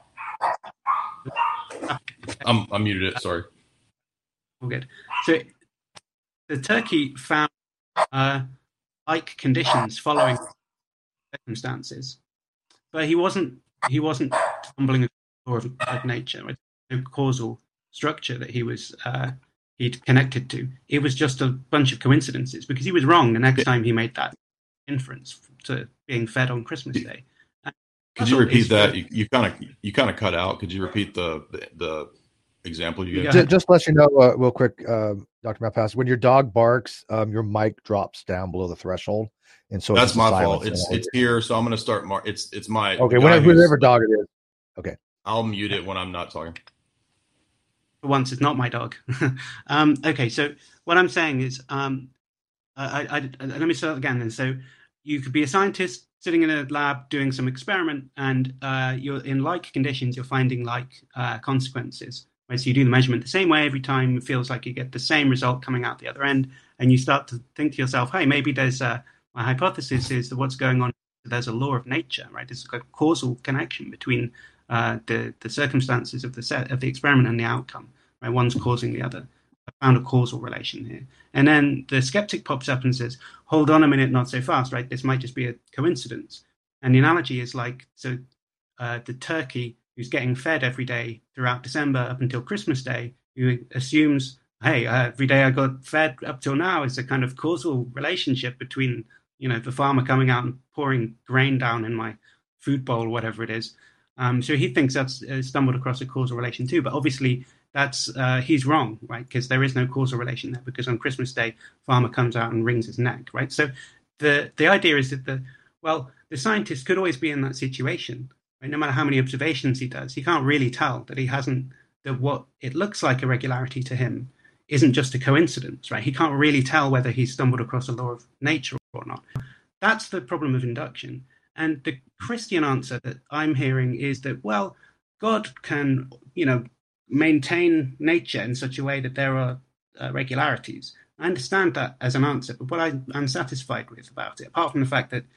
E: A...
F: I'm, I muted it, sorry.
E: All good. So the turkey found uh, like conditions following circumstances, but he wasn't he wasn't stumbling across the law of, of nature, right? No causal structure that he was uh, he'd connected to. It was just a bunch of coincidences, because he was wrong the next time he made that inference to being fed on Christmas Day. And
F: could you repeat that? You, you kind of you kind of cut out. Could you repeat the the, the example you gave?
D: Just, just to let you know, uh, real quick, uh, Doctor Malpass, when your dog barks, um, your mic drops down below the threshold, and so
F: that's my fault. It's it's here, so I'm going to start. Mar- it's it's my
D: okay. Whenever, whatever dog it is, okay.
F: I'll mute it when I'm not talking.
E: For once, it's not my dog. um, okay, so what I'm saying is, um, I, I, I, let me start again. Then, so you could be a scientist sitting in a lab doing some experiment, and uh, you're in like conditions. You're finding like uh, consequences. Right? So you do the measurement the same way every time. It feels like you get the same result coming out the other end, and you start to think to yourself, "Hey, maybe there's a my hypothesis is that what's going on. There's a law of nature, right? There's a causal connection between uh, the the circumstances of the set of the experiment and the outcome. Right? One's causing the other. I found a causal relation here." And then the skeptic pops up and says, "Hold on a minute, not so fast, right? This might just be a coincidence." And the analogy is like, so uh, the turkey who's getting fed every day throughout December up until Christmas Day, who assumes, hey, uh, every day I got fed up till now is a kind of causal relationship between, you know, the farmer coming out and pouring grain down in my food bowl or whatever it is. Um, so he thinks that's uh, stumbled across a causal relation too. But obviously that's uh, he's wrong, right? Because there is no causal relation there, because on Christmas Day, farmer comes out and wrings his neck, right? So the the idea is that the, well, the scientist could always be in that situation. Right? No matter how many observations he does, he can't really tell that he hasn't, that what it looks like a regularity to him isn't just a coincidence, right? He can't really tell whether he's stumbled across a law of nature or not. That's the problem of induction. And the Christian answer that I'm hearing is that, well, God can, you know, maintain nature in such a way that there are uh, regularities. I understand that as an answer, but what I'm unsatisfied with about it, apart from the fact that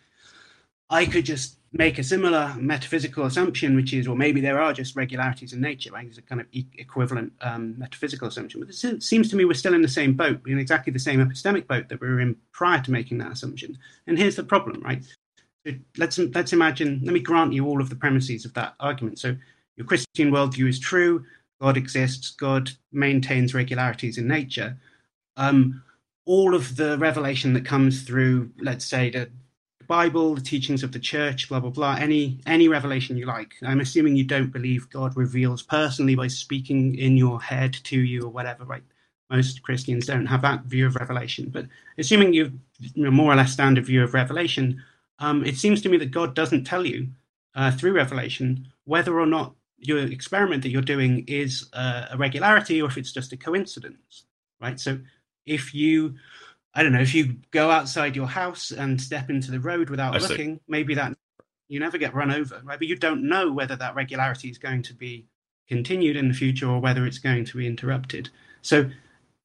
E: I could just make a similar metaphysical assumption, which is, well, maybe there are just regularities in nature, right? It's a kind of e- equivalent um, metaphysical assumption. But it seems to me we're still in the same boat, in exactly the same epistemic boat that we were in prior to making that assumption. And here's the problem, right? So let's let's imagine, let me grant you all of the premises of that argument. So your Christian worldview is true, God exists, God maintains regularities in nature. Um, all of the revelation that comes through, let's say, the Bible, the teachings of the church, blah, blah, blah, any any revelation you like. I'm assuming you don't believe God reveals personally by speaking in your head to you or whatever, right? Most Christians don't have that view of revelation. But assuming you've you know, more or less standard view of revelation, um, it seems to me that God doesn't tell you uh, through revelation whether or not your experiment that you're doing is uh, a regularity or if it's just a coincidence, right? So if you, I don't know, if you go outside your house and step into the road without
F: I
E: looking,
F: see.
E: maybe that you never get run over, right? But you don't know whether that regularity is going to be continued in the future or whether it's going to be interrupted. So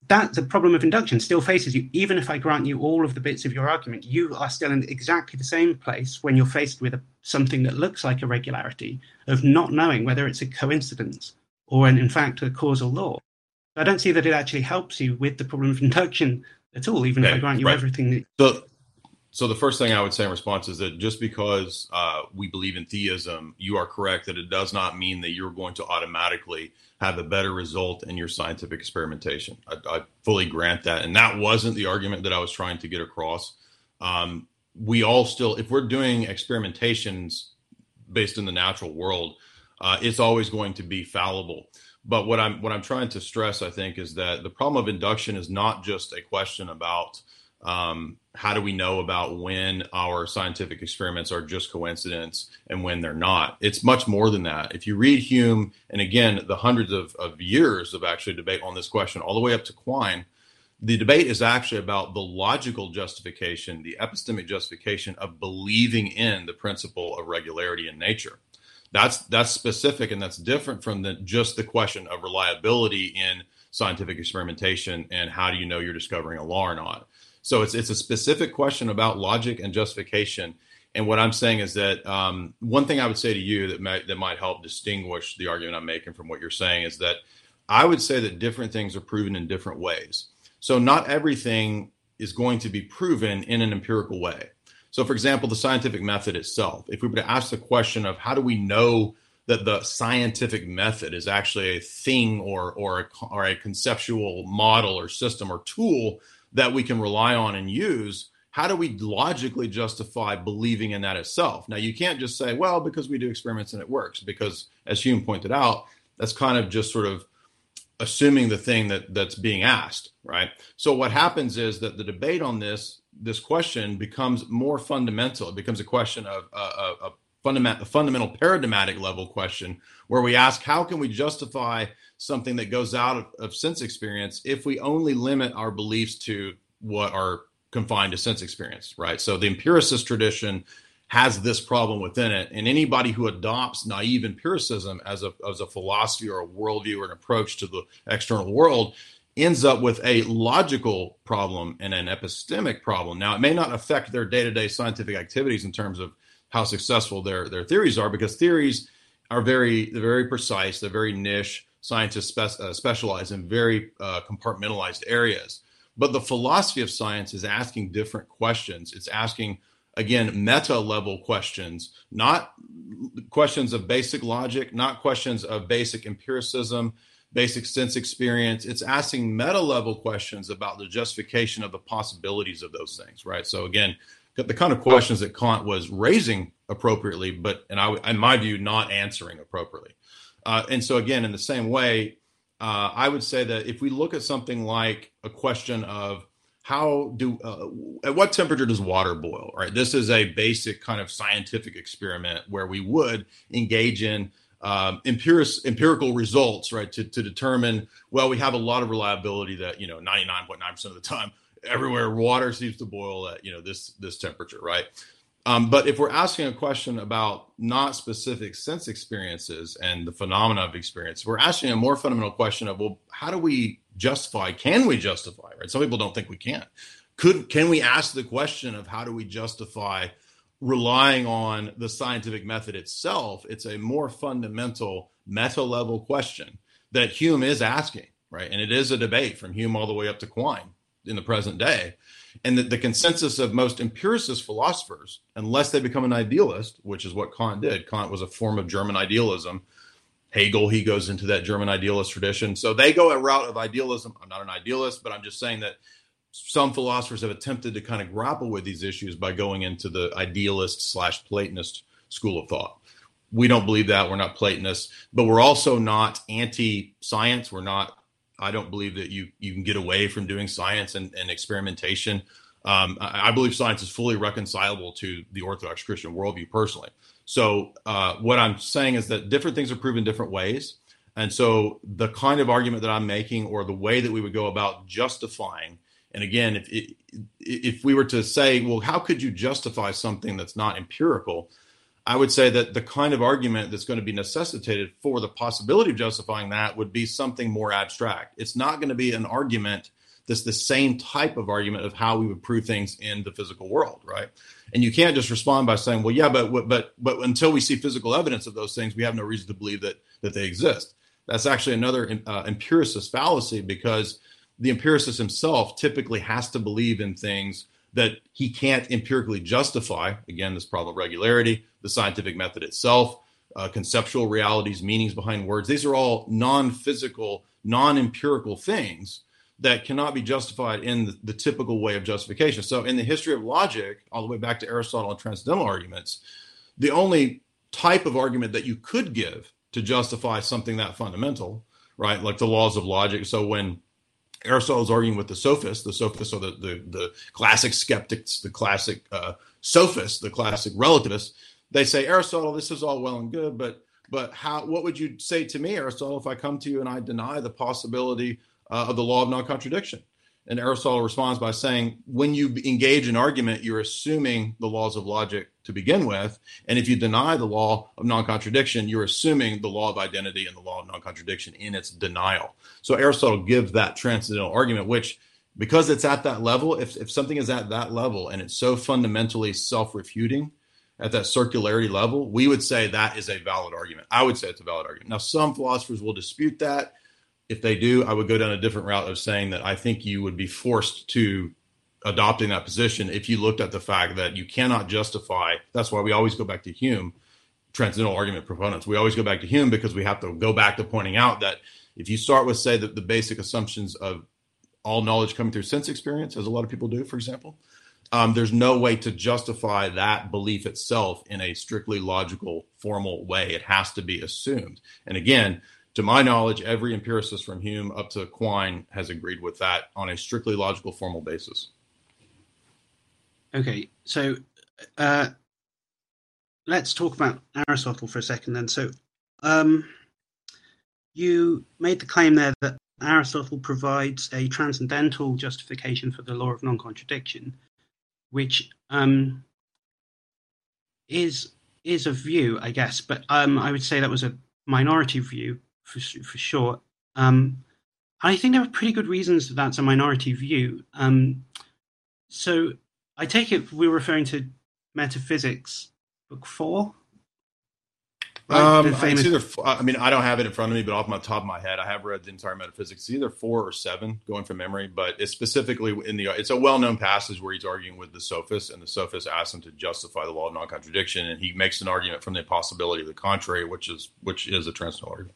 E: that the problem of induction still faces you. Even if I grant you all of the bits of your argument, you are still in exactly the same place when you're faced with a, something that looks like a regularity of not knowing whether it's a coincidence or, an, in fact, a causal law. I don't see that it actually helps you with the problem of induction at all, even okay, if I grant you right. everything. That-
F: so, so the first thing I would say in response is that just because uh, we believe in theism, you are correct that it does not mean that you're going to automatically have a better result in your scientific experimentation. I, I fully grant that. And that wasn't the argument that I was trying to get across. Um, we all still, if we're doing experimentations based in the natural world, uh, it's always going to be fallible. But what I'm what I'm trying to stress, I think, is that the problem of induction is not just a question about um, how do we know about when our scientific experiments are just coincidence and when they're not. It's much more than that. If you read Hume, and again, the hundreds of, of years of actually debate on this question, all the way up to Quine, the debate is actually about the logical justification, the epistemic justification of believing in the principle of regularity in nature. That's that's specific, and that's different from the, just the question of reliability in scientific experimentation and how do you know you're discovering a law or not. So it's it's a specific question about logic and justification. And what I'm saying is that um, one thing I would say to you that might, that might help distinguish the argument I'm making from what you're saying is that I would say that different things are proven in different ways. So not everything is going to be proven in an empirical way. So, for example, the scientific method itself, if we were to ask the question of how do we know that the scientific method is actually a thing or or a, or a conceptual model or system or tool that we can rely on and use, how do we logically justify believing in that itself? Now, you can't just say, well, because we do experiments and it works, because as Hume pointed out, that's kind of just sort of assuming the thing that that's being asked, right? So what happens is that the debate on this this question becomes more fundamental. It becomes a question of uh, a, a, fundament, a fundamental paradigmatic level question where we ask, how can we justify something that goes out of, of sense experience if we only limit our beliefs to what are confined to sense experience, right? So the empiricist tradition has this problem within it. And anybody who adopts naive empiricism as a, as a philosophy or a worldview or an approach to the external world ends up with a logical problem and an epistemic problem. Now, it may not affect their day-to-day scientific activities in terms of how successful their, their theories are, because theories are very, they're very precise, they're very niche. Scientists spe- uh, specialize in very uh, compartmentalized areas. But the philosophy of science is asking different questions. It's asking, again, meta-level questions, not questions of basic logic, not questions of basic empiricism, basic sense experience. It's asking meta-level questions about the justification of the possibilities of those things, right? So again, the kind of questions that Kant was raising appropriately, but in, I, in my view, not answering appropriately. Uh, and so again, in the same way, uh, I would say that if we look at something like a question of how do, uh, at what temperature does water boil, right? This is a basic kind of scientific experiment where we would engage in Um, empiric, empirical results, right, to, to determine, well, we have a lot of reliability that, you know, ninety-nine point nine percent of the time, everywhere water seems to boil at, you know, this this temperature, right? Um, but if we're asking a question about not specific sense experiences and the phenomena of experience, we're asking a more fundamental question of, well, how do we justify, can we justify, right? Some people don't think we can. Could, can we ask the question of how do we justify relying on the scientific method itself? It's a more fundamental meta-level question that Hume is asking, right? And it is a debate from Hume all the way up to Quine in the present day. And that the consensus of most empiricist philosophers, unless they become an idealist, which is what Kant did. Kant was a form of German idealism. Hegel, he goes into that German idealist tradition. So they go a route of idealism. I'm not an idealist, but I'm just saying that some philosophers have attempted to kind of grapple with these issues by going into the idealist slash Platonist school of thought. We don't believe that. We're not Platonists, but we're also not anti-science. We're not, I don't believe that you, you can get away from doing science and, and experimentation. Um, I, I believe science is fully reconcilable to the Orthodox Christian worldview personally. So uh, what I'm saying is that different things are proven different ways. And so the kind of argument that I'm making, or the way that we would go about justifying, and again, if if we were to say, well, how could you justify something that's not empirical? I would say that the kind of argument that's going to be necessitated for the possibility of justifying that would be something more abstract. It's not going to be an argument this the same type of argument of how we would prove things in the physical world, right? And you can't just respond by saying, well, yeah, but but but until we see physical evidence of those things, we have no reason to believe that that they exist. That's actually another uh, empiricist fallacy, because the empiricist himself typically has to believe in things that he can't empirically justify. Again, this problem of regularity, the scientific method itself, uh, conceptual realities, meanings behind words. These are all non-physical, non-empirical things that cannot be justified in the, the typical way of justification. So in the history of logic, all the way back to Aristotle and transcendental arguments, the only type of argument that you could give to justify something that fundamental, right, like the laws of logic. So when Aristotle is arguing with the sophists, the sophists are the, the, the classic skeptics, the classic uh, sophists, the classic relativists, they say, Aristotle, this is all well and good, but but how? What would you say to me, Aristotle, if I come to you and I deny the possibility uh, of the law of non-contradiction? And Aristotle responds by saying, when you engage in argument, you're assuming the laws of logic to begin with. And if you deny the law of non-contradiction, you're assuming the law of identity and the law of non-contradiction in its denial. So Aristotle gives that transcendental argument, which, because it's at that level, if, if something is at that level and it's so fundamentally self-refuting at that circularity level, we would say that is a valid argument. I would say it's a valid argument. Now, some philosophers will dispute that. If they do, I would go down a different route of saying that I think you would be forced to adopting that position if you looked at the fact that you cannot justify. That's why we always go back to Hume, transcendental argument proponents. We always go back to Hume because we have to go back to pointing out that if you start with, say, that the basic assumptions of all knowledge coming through sense experience, as a lot of people do, for example, um, there's no way to justify that belief itself in a strictly logical, formal way. It has to be assumed. And again, to my knowledge, every empiricist from Hume up to Quine has agreed with that on a strictly logical, formal basis.
E: Okay, so uh, let's talk about Aristotle for a second then. So um, you made the claim there that Aristotle provides a transcendental justification for the law of non-contradiction, which um, is is a view, I guess, but um, I would say that was a minority view. For, for sure. Um, I think there are pretty good reasons that that's a minority view. Um, so I take it we're referring to Metaphysics, book four?
F: Right? Um, famous... It's either, I mean, I don't have it in front of me, but off my top of my head, I have read the entire Metaphysics. It's either four or seven, going from memory, but it's specifically in the, it's a well-known passage where he's arguing with the sophists, and the sophists ask him to justify the law of non-contradiction, and he makes an argument from the possibility of the contrary, which is, which is a transcendental argument.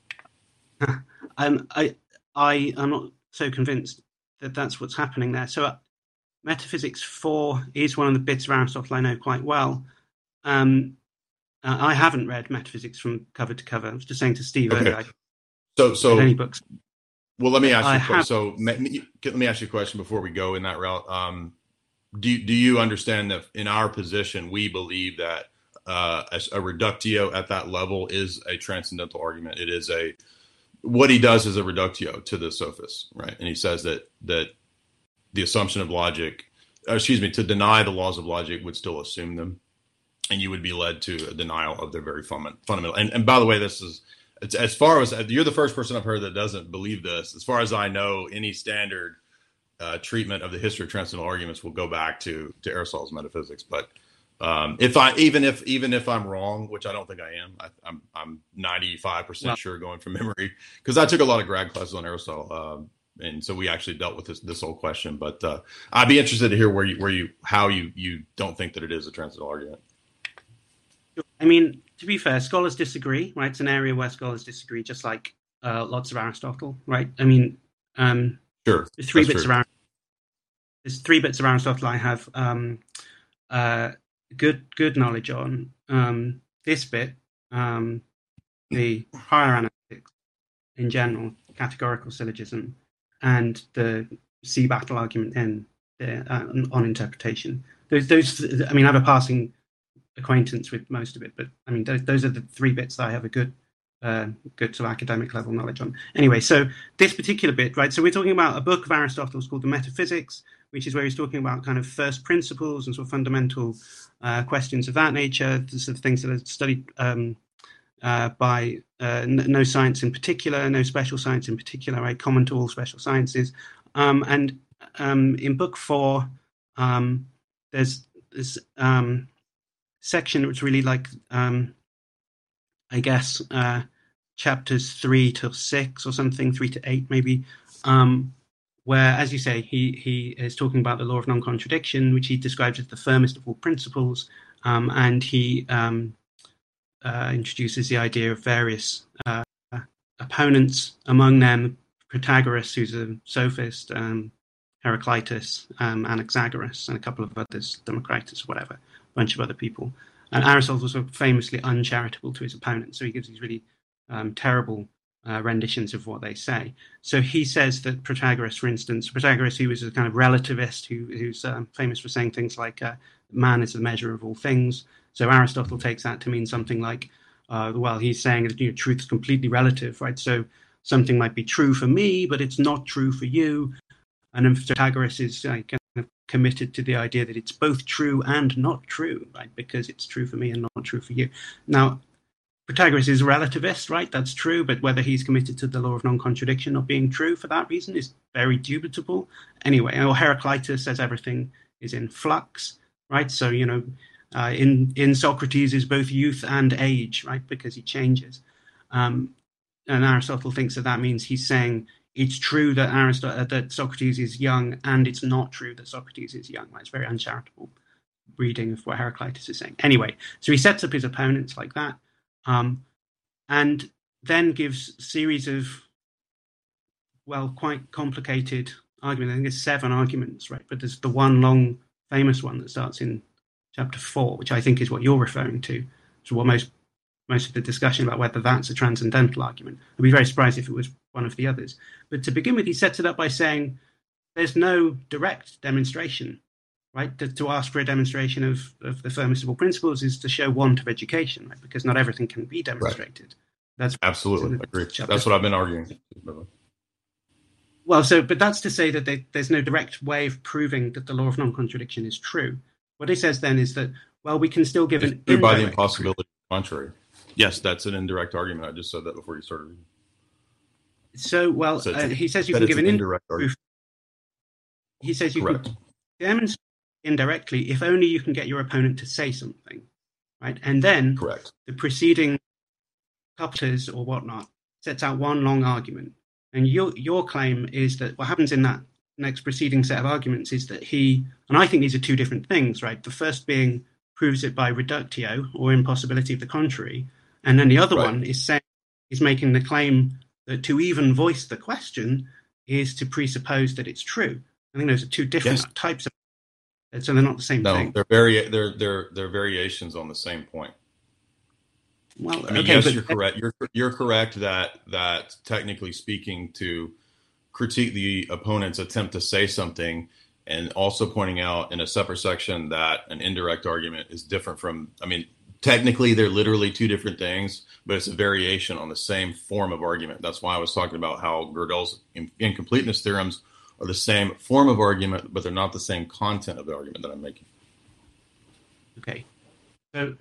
E: um, I, I am not so convinced that that's what's happening there. So uh, Metaphysics four is one of the bits of Aristotle I know quite well. Um, uh, I haven't read Metaphysics from cover to cover. I was just saying to Steve
F: okay.
E: earlier, I
F: so, so,
E: any books.
F: Well, let me ask you
E: I
F: a question.
E: have...
F: So let me, let me ask you a question before we go in that route. Um, do, do you understand that in our position, we believe that uh, a, a reductio at that level is a transcendental argument? It is a What he does is a reductio to the sophists, right? And he says that that the assumption of logic, uh, excuse me, to deny the laws of logic would still assume them, and you would be led to a denial of their very fund- fundamental. And, and by the way, this is it's, as far as you're the first person I've heard that doesn't believe this. As far as I know, any standard uh, treatment of the history of transcendental arguments will go back to to Aristotle's Metaphysics, but. Um, if I even if even if I'm wrong, which I don't think I am, I, I'm I'm ninety-five percent well, sure going from memory, because I took a lot of grad classes on Aristotle, um, and so we actually dealt with this this whole question. But uh, I'd be interested to hear where you where you how you you don't think that it is a transcendental argument.
E: I mean, to be fair, scholars disagree, right? It's an area where scholars disagree, just like uh, lots of Aristotle, right? I mean, um,
F: sure.
E: There's three
F: That's
E: bits
F: true.
E: of Aristotle. There's three bits of Aristotle I have. Um, uh, good good knowledge on um, this bit, um, the higher analytics in general, categorical syllogism, and the sea battle argument in the, uh, on interpretation. Those, those, I mean, I have a passing acquaintance with most of it, but I mean, those, those are the three bits that I have a good, uh, good to academic level knowledge on. Anyway, so this particular bit, right? So we're talking about a book of Aristotle's called the Metaphysics, which is where he's talking about kind of first principles and sort of fundamental uh, questions of that nature, the sort of things that are studied um, uh, by uh, n- no science in particular, no special science in particular, right? Common to all special sciences. Um, and um, in book four, um, there's this um, section which really like, um, I guess, uh, chapters three to six or something, three to eight maybe, um, where, as you say, he, he is talking about the law of non-contradiction, which he describes as the firmest of all principles, um, and he um, uh, introduces the idea of various uh, opponents, among them Protagoras, who's a sophist, um, Heraclitus, um, Anaxagoras, and a couple of others, Democritus, whatever, a bunch of other people. And Aristotle was famously uncharitable to his opponents, so he gives these really um, terrible uh, renditions of what they say. So he says that Protagoras, for instance, Protagoras, who was a kind of relativist, who, who's um, famous for saying things like, uh, man is the measure of all things. So Aristotle takes that to mean something like, uh, well, he's saying that, you know, truth is completely relative, right? So something might be true for me, but it's not true for you. And then Protagoras is uh, kind of committed to the idea that it's both true and not true, right? Because it's true for me and not true for you. Now, Protagoras is a relativist, right? That's true, but whether he's committed to the law of non-contradiction not being true for that reason is very dubitable. Anyway, or Heraclitus says everything is in flux, right? So, you know, uh, in, in Socrates is both youth and age, right? Because he changes. Um, and Aristotle thinks that that means he's saying it's true that Aristotle, uh, that Socrates is young, and it's not true that Socrates is young. That's very uncharitable reading of what Heraclitus is saying. Anyway, so he sets up his opponents like that, um, and then gives a series of, well, quite complicated arguments. I think it's seven arguments, right? But there's the one long, famous one that starts in chapter four, which I think is what you're referring to. So what most most of the discussion about whether that's a transcendental argument. I'd be very surprised if it was one of the others. But to begin with, he sets it up by saying there's no direct demonstration, right? To, to ask for a demonstration of, of the firmest of all principles is to show want of education, right? Because not everything can be demonstrated. Right. That's
F: absolutely agree. That's what I've been arguing.
E: Well, so, but that's to say that they, there's no direct way of proving that the law of non-contradiction is true. What he says then is that, well, we can still give it's an
F: indirect by the impossibility proof. Contrary. Yes, that's an indirect argument. I just said that before you started reading.
E: So, well, so uh, he says you can give an indirect proof. He says you Correct. Can demonstrate indirectly if only you can get your opponent to say something, right? And then
F: Correct.
E: The preceding chapters or whatnot sets out one long argument. And your your claim is that what happens in that next preceding set of arguments is that he, and I think these are two different things, right? The first being proves it by reductio or impossibility of the contrary. And then the other right. one is saying, is making the claim that to even voice the question is to presuppose that it's true. I think those are two different yes. types of, so they're not the same
F: no,
E: thing.
F: No, they're, vari- they're, they're, they're variations on the same point.
E: Well,
F: I mean,
E: okay,
F: yes,
E: but,
F: you're correct. You're, you're correct that, that technically speaking, to critique the opponent's attempt to say something, and also pointing out in a separate section that an indirect argument is different from, I mean, technically they're literally two different things, but it's a variation on the same form of argument. That's why I was talking about how Gödel's incompleteness theorems are the same form of argument, but they're not the same content of the argument that I'm making.
E: Okay. So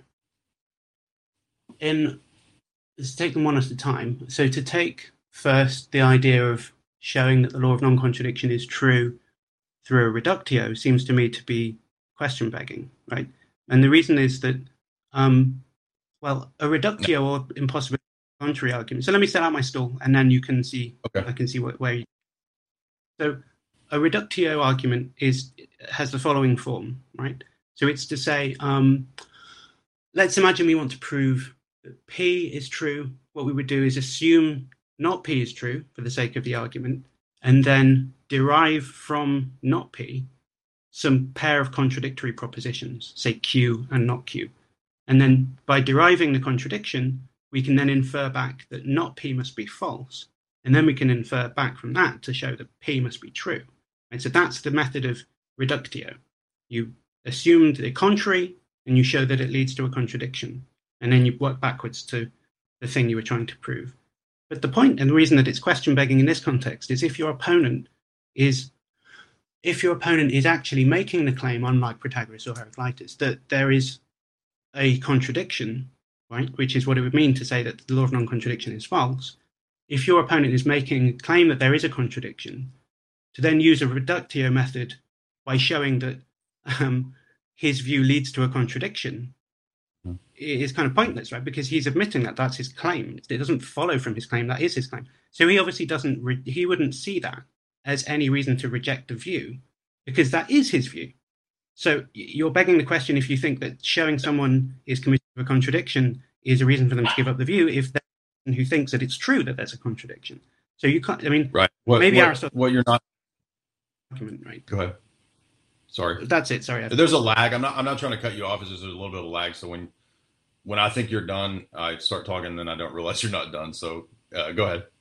E: in, let's take them one at a time. So to take first the idea of showing that the law of non-contradiction is true through a reductio seems to me to be question begging, right? And the reason is that, um, well, a reductio or impossibility contrary argument. So let me set out my stall, and then you can see. Okay. I can see what, where. You... So a reductio argument is has the following form, right? So it's to say, um, let's imagine we want to prove that P is true. What we would do is assume not P is true for the sake of the argument, and then derive from not P some pair of contradictory propositions, say Q and not Q. And then by deriving the contradiction, we can then infer back that not P must be false. And then we can infer back from that to show that P must be true. And so that's the method of reductio. You assume the contrary, and you show that it leads to a contradiction. And then you work backwards to the thing you were trying to prove. But the point and the reason that it's question begging in this context is if your opponent is if your opponent is actually making the claim, unlike Protagoras or Heraclitus, that there is a contradiction, right, which is what it would mean to say that the law of non-contradiction is false. If your opponent is making a claim that there is a contradiction, to then use a reductio method by showing that um, his view leads to a contradiction mm. is kind of pointless, right? Because he's admitting that that's his claim. It doesn't follow from his claim that is his claim. So he obviously doesn't, re- he wouldn't see that as any reason to reject the view, because that is his view. So you're begging the question if you think that showing someone is committed to a contradiction is a reason for them to give up the view, if they're the person who thinks that it's true that there's a contradiction. So you can't, I mean,
F: right. What,
E: maybe
F: what,
E: Aristotle...
F: What you're not...
E: Argument, right?
F: Go ahead. Sorry.
E: That's it. Sorry.
F: There's a lag. I'm not, I'm not trying to cut you off. It's just there's a little bit of a lag. So when, when I think you're done, I start talking, and then I don't realize you're not done. So uh, go ahead.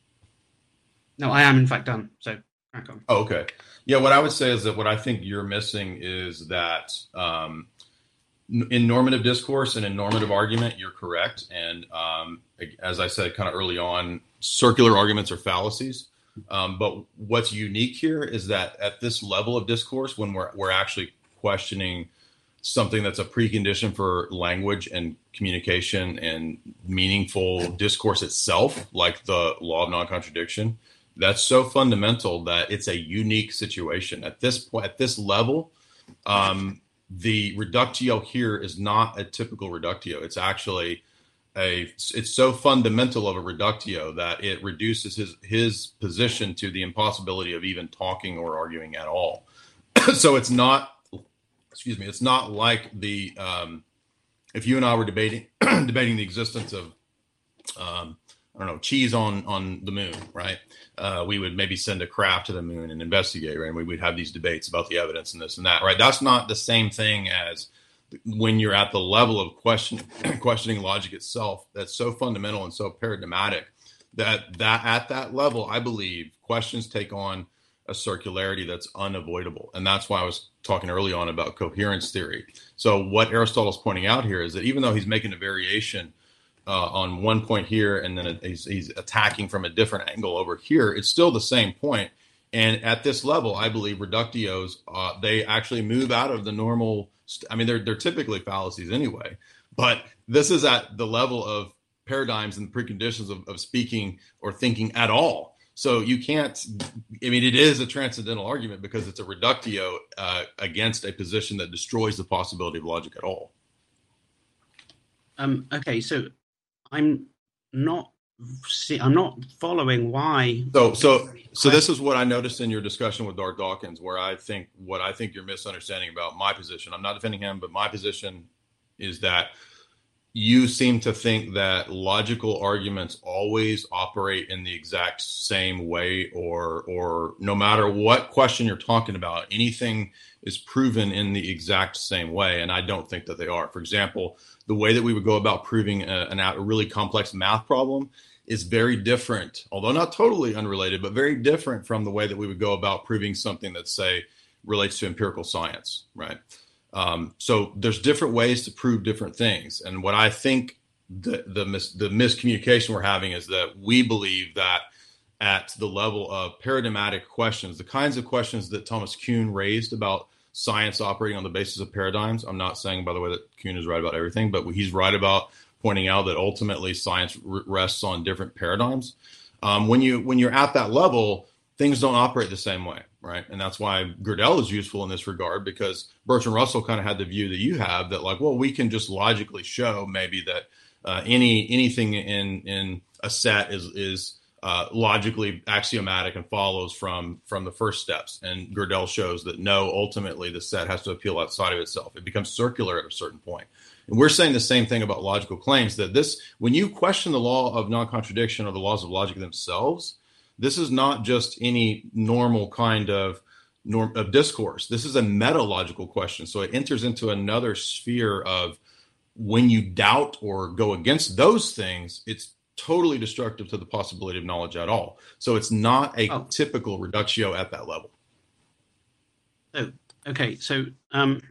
E: No, I am in fact done. So crack on.
F: Oh, okay. Yeah. What I would say is that what I think you're missing is that um, in normative discourse and in normative argument, you're correct. And um, as I said, kind of early on, circular arguments are fallacies. Um, but what's unique here is that at this level of discourse, when we're we're actually questioning something that's a precondition for language and communication and meaningful discourse itself, like the law of non-contradiction, that's so fundamental that it's a unique situation. At this point, at this level, um, the reductio here is not a typical reductio. It's actually a it's so fundamental of a reductio that it reduces his his position to the impossibility of even talking or arguing at all. So it's not, excuse me, it's not like the um, if you and I were debating debating the existence of um, I don't know, cheese on on the moon, right? Uh, we would maybe send a craft to the moon and investigate, right? And we would have these debates about the evidence and this and that, right? That's not the same thing as when you're at the level of question, questioning logic itself. That's so fundamental and so paradigmatic that that at that level, I believe questions take on a circularity that's unavoidable. And that's why I was talking early on about coherence theory. So what Aristotle's pointing out here is that even though he's making a variation uh, on one point here, and then he's, he's attacking from a different angle over here, it's still the same point. And at this level, I believe reductios, uh, they actually move out of the normal. I mean, they're they're typically fallacies anyway, but this is at the level of paradigms and preconditions of, of speaking or thinking at all. So you can't, I mean, it is a transcendental argument because it's a reductio uh, against a position that destroys the possibility of logic at all.
E: Um, okay, so I'm not, see, I'm not following why.
F: So, so, so this is what I noticed in your discussion with Darth Dawkins, where I think what I think you're misunderstanding about my position. I'm not defending him, but my position is that you seem to think that logical arguments always operate in the exact same way, or, or no matter what question you're talking about, anything is proven in the exact same way. And I don't think that they are. For example, the way that we would go about proving a, an, a really complex math problem is very different, although not totally unrelated, but very different from the way that we would go about proving something that, say, relates to empirical science, right? Um, so there's different ways to prove different things. And what I think the the, mis- the miscommunication we're having is that we believe that at the level of paradigmatic questions, the kinds of questions that Thomas Kuhn raised about science operating on the basis of paradigms, I'm not saying, by the way, that Kuhn is right about everything, but he's right about pointing out that ultimately science r- rests on different paradigms. Um, when you when you're at that level, things don't operate the same way, right? And that's why Gödel is useful in this regard, because Bertrand Russell kind of had the view that you have that, like, well, we can just logically show maybe that uh, any anything in in a set is is uh, logically axiomatic and follows from from the first steps. And Gödel shows that no, ultimately the set has to appeal outside of itself. It becomes circular at a certain point. And we're saying the same thing about logical claims, that this, when you question the law of non-contradiction or the laws of logic themselves, this is not just any normal kind of norm of discourse. This is a metalogical question. So it enters into another sphere of, when you doubt or go against those things, it's totally destructive to the possibility of knowledge at all. So it's not a oh. typical reductio at that level.
E: Oh, okay. So, um,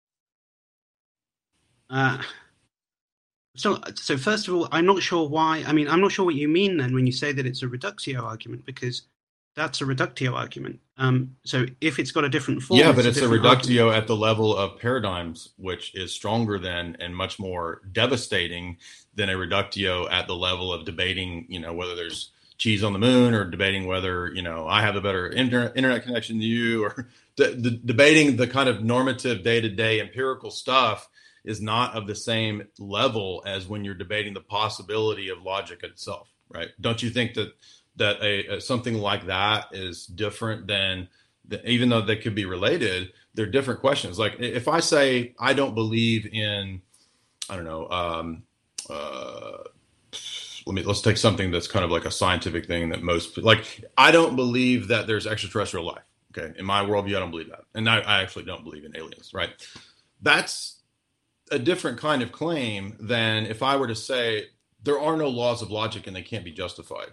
E: Uh, so, so first of all, I'm not sure why. I mean, I'm not sure what you mean then when you say that it's a reductio argument, because that's a reductio argument. Um, so if it's got a different form,
F: yeah, but it's, it's a, a reductio
E: argument.
F: At the level of paradigms, which is stronger than and much more devastating than a reductio at the level of debating, you know, whether there's cheese on the moon, or debating whether, you know, I have a better internet, internet connection than you, or the, the, debating the kind of normative day-to-day empirical stuff is not of the same level as when you're debating the possibility of logic itself, right? Don't you think that that a, a something like that is different than, the, even though they could be related, they're different questions. Like if I say I don't believe in, I don't know, um, uh, let me let's take something that's kind of like a scientific thing that most, like I don't believe that there's extraterrestrial life. Okay, in my worldview, I don't believe that, and I, I actually don't believe in aliens. Right? That's a different kind of claim than if I were to say there are no laws of logic and they can't be justified.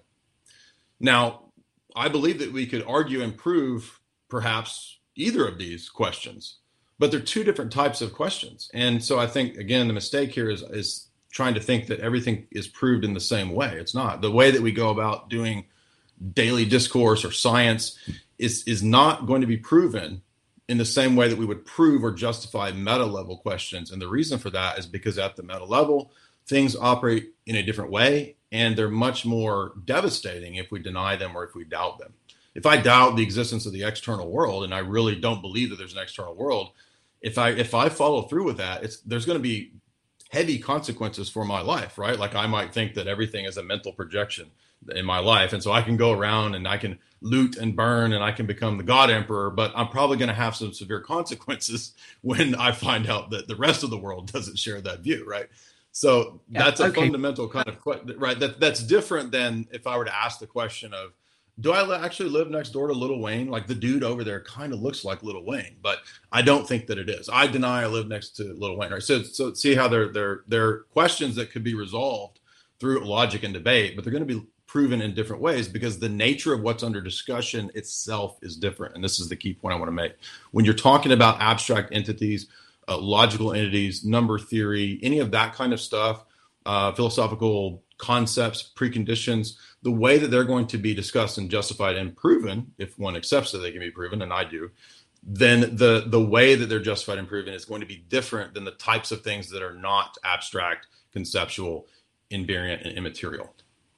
F: Now, I believe that we could argue and prove perhaps either of these questions, but they're two different types of questions. And so I think, again, the mistake here is, is trying to think that everything is proved in the same way. It's not. The way that we go about doing daily discourse or science is, is not going to be proven in the same way that we would prove or justify meta level questions. And the reason for that is because at the meta level, things operate in a different way, and they're much more devastating if we deny them or if we doubt them. If I doubt the existence of the external world, and I really don't believe that there's an external world, if I if I follow through with that, it's there's going to be heavy consequences for my life, right? Like I might think that everything is a mental projection in my life, and so I can go around and I can loot and burn and I can become the God Emperor, but I'm probably going to have some severe consequences when I find out that the rest of the world doesn't share that view, right? So yeah, that's a okay. fundamental kind of question, right? That that's different than if I were to ask the question of, do I actually live next door to Lil Wayne? Like the dude over there kind of looks like Lil Wayne, but I don't think that it is. I deny I live next to Lil Wayne, right? So, so see how they're they're they're questions that could be resolved through logic and debate, but they're going to be proven in different ways because the nature of what's under discussion itself is different. And this is the key point I want to make. When you're talking about abstract entities, uh, logical entities, number theory, any of that kind of stuff, uh, philosophical concepts, preconditions, the way that they're going to be discussed and justified and proven, if one accepts that they can be proven, and I do, then the, the way that they're justified and proven is going to be different than the types of things that are not abstract, conceptual, invariant, and immaterial.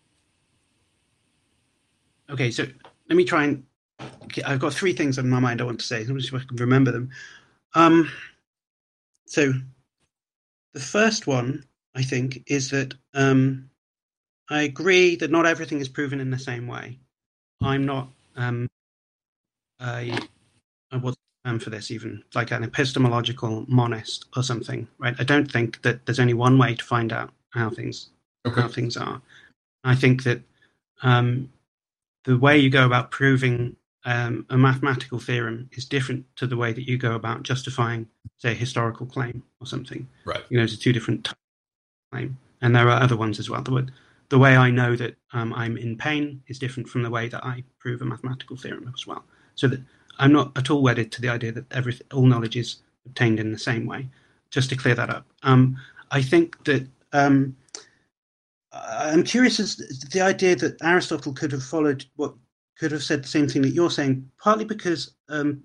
E: Okay, so let me try and, I've got three things in my mind I want to say. Let me see if I can remember them. Um, so the first one, I think, is that um, I agree that not everything is proven in the same way. I'm not, um, I, I was um, for this even, like an epistemological monist or something, right? I don't think that there's only one way to find out how things, okay. how things are. I think that um, the way you go about proving um, a mathematical theorem is different to the way that you go about justifying, say, a historical claim or something.
F: Right.
E: You know, it's two different types of claim. And there are other ones as well. The, the way I know that um, I'm in pain is different from the way that I prove a mathematical theorem as well. So that I'm not at all wedded to the idea that every, all knowledge is obtained in the same way, just to clear that up. Um, I think that um, I'm curious as to the idea that Aristotle could have followed what could have said the same thing that you're saying, partly because um,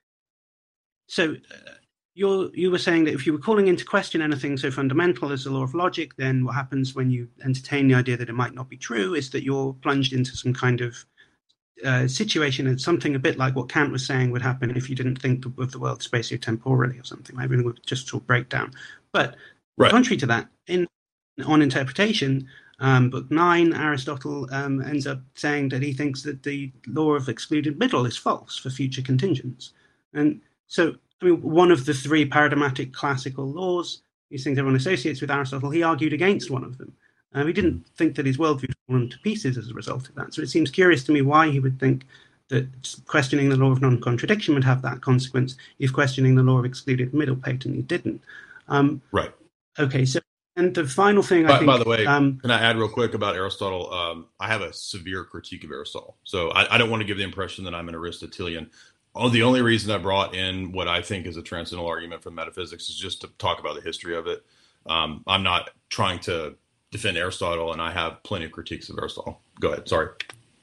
E: so uh, you're you were saying that if you were calling into question anything so fundamental as the law of logic, then what happens when you entertain the idea that it might not be true is that you're plunged into some kind of uh, situation and something a bit like what Kant was saying would happen if you didn't think of the world spatiotemporally or something. Everything would just sort of break down. But right. Contrary to that, in on interpretation, um, book nine, Aristotle um, ends up saying that he thinks that the law of excluded middle is false for future contingents. And so, I mean, one of the three paradigmatic classical laws, these things everyone associates with Aristotle, he argued against one of them. Um, he didn't think that his worldview had fallen to pieces as a result of that. So it seems curious to me why he would think that questioning the law of non-contradiction would have that consequence if questioning the law of excluded middle patently didn't. Um,
F: right.
E: Okay, so and the final thing
F: by,
E: I think...
F: By the way,
E: um,
F: can I add real quick about Aristotle? Um, I have a severe critique of Aristotle. So I, I don't want to give the impression that I'm an Aristotelian. Oh, the only reason I brought in what I think is a transcendental argument from metaphysics is just to talk about the history of it. Um, I'm not trying to defend Aristotle, and I have plenty of critiques of Aristotle. Go ahead. Sorry.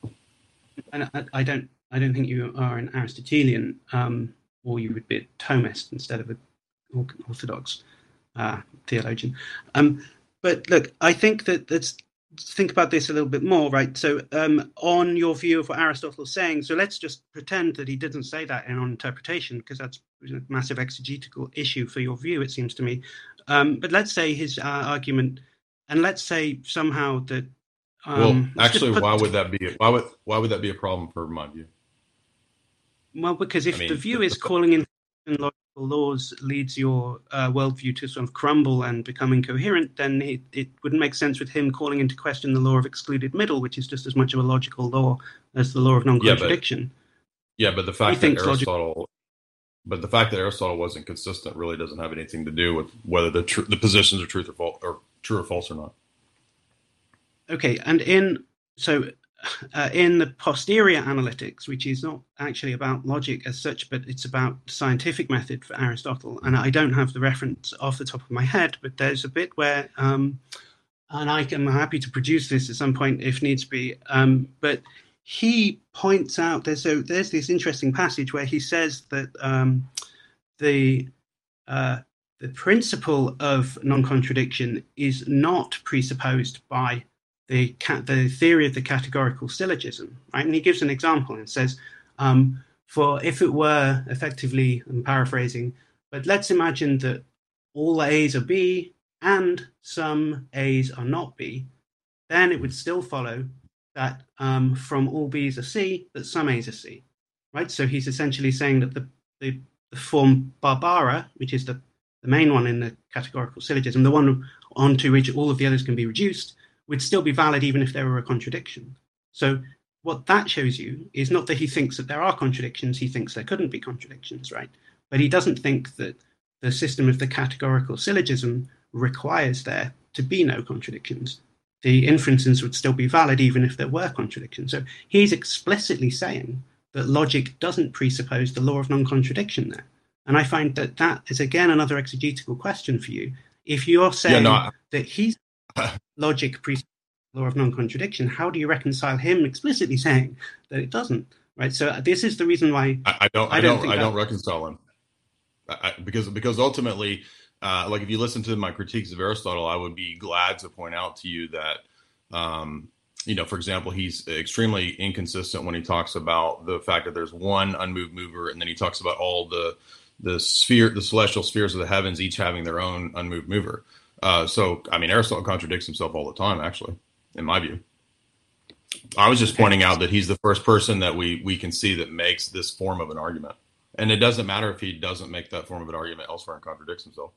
E: And I, I don't. I don't think you are an Aristotelian, um, or you would be a Thomist instead of an Orthodox uh, theologian. Um, but look, I think that that's think about this a little bit more, right? So um, on your view of what Aristotle's saying, so let's just pretend that he didn't say that in on interpretation, because that's a massive exegetical issue for your view, it seems to me. Um, but let's say his uh, argument, and let's say somehow that.
F: Um, well, actually, put, why would that be? Why would why would that be a problem for my view?
E: Well, because if I mean, the view is calling in logical laws leads your uh, worldview to sort of crumble and become incoherent, then it, it wouldn't make sense with him calling into question the law of excluded middle, which is just as much of a logical law as the law of non-contradiction.
F: Yeah, but, yeah, but the fact he that Aristotle, logic- but the fact that Aristotle wasn't consistent really doesn't have anything to do with whether the tr- the positions are truth or false, or true or false or not.
E: Okay, and in so. Uh, in the posterior analytics, which is not actually about logic as such, but it's about scientific method for Aristotle. And I don't have the reference off the top of my head, but there's a bit where, um, and I am happy to produce this at some point if needs be, um, but he points out, there's, so there's this interesting passage where he says that um, the uh, the principle of non-contradiction is not presupposed by the the theory of the categorical syllogism, right? And he gives an example and says, um, for if it were effectively, I'm paraphrasing, but let's imagine that all A's are B and some A's are not B, then it would still follow that um, from all B's are C, that some A's are C, right? So he's essentially saying that the, the, the form Barbara, which is the, the main one in the categorical syllogism, the one onto which all of the others can be reduced, would still be valid even if there were a contradiction. So what that shows you is not that he thinks that there are contradictions, he thinks there couldn't be contradictions, right? But he doesn't think that the system of the categorical syllogism requires there to be no contradictions. The inferences would still be valid even if there were contradictions. So he's explicitly saying that logic doesn't presuppose the law of non-contradiction there. And I find that that is, again, another exegetical question for you. If you're saying yeah, no, I- that he's logic presupposes the law of non-contradiction, how do you reconcile him explicitly saying that it doesn't? Right. So this is the reason why
F: I, I don't. I don't. I don't, I don't reconcile him I, because because ultimately, uh, like if you listen to my critiques of Aristotle, I would be glad to point out to you that, um, you know, for example, he's extremely inconsistent when he talks about the fact that there's one unmoved mover, and then he talks about all the the sphere, the celestial spheres of the heavens, each having their own unmoved mover. Uh, so, I mean, Aristotle contradicts himself all the time, actually, in my view. I was just pointing out that he's the first person that we, we can see that makes this form of an argument. And it doesn't matter if he doesn't make that form of an argument elsewhere and contradicts himself.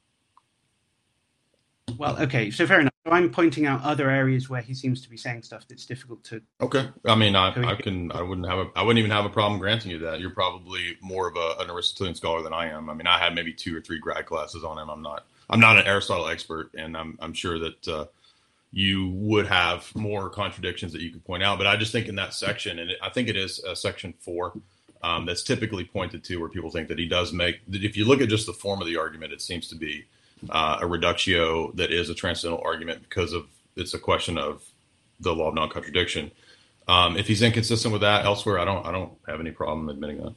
E: Well, okay, so fair enough. So I'm pointing out other areas where he seems to be saying stuff that's difficult to.
F: Okay, I mean, I, I can, I wouldn't have a, I wouldn't even have a problem granting you that. You're probably more of a, an Aristotelian scholar than I am. I mean, I had maybe two or three grad classes on him. I'm not. I'm not an Aristotle expert, and I'm, I'm sure that uh, you would have more contradictions that you could point out. But I just think in that section, and it, I think it is uh, section four, um, that's typically pointed to where people think that he does make, that if you look at just the form of the argument, it seems to be uh, a reductio that is a transcendental argument because of it's a question of the law of non-contradiction. Um, if he's inconsistent with that elsewhere, I don't I don't have any problem admitting that.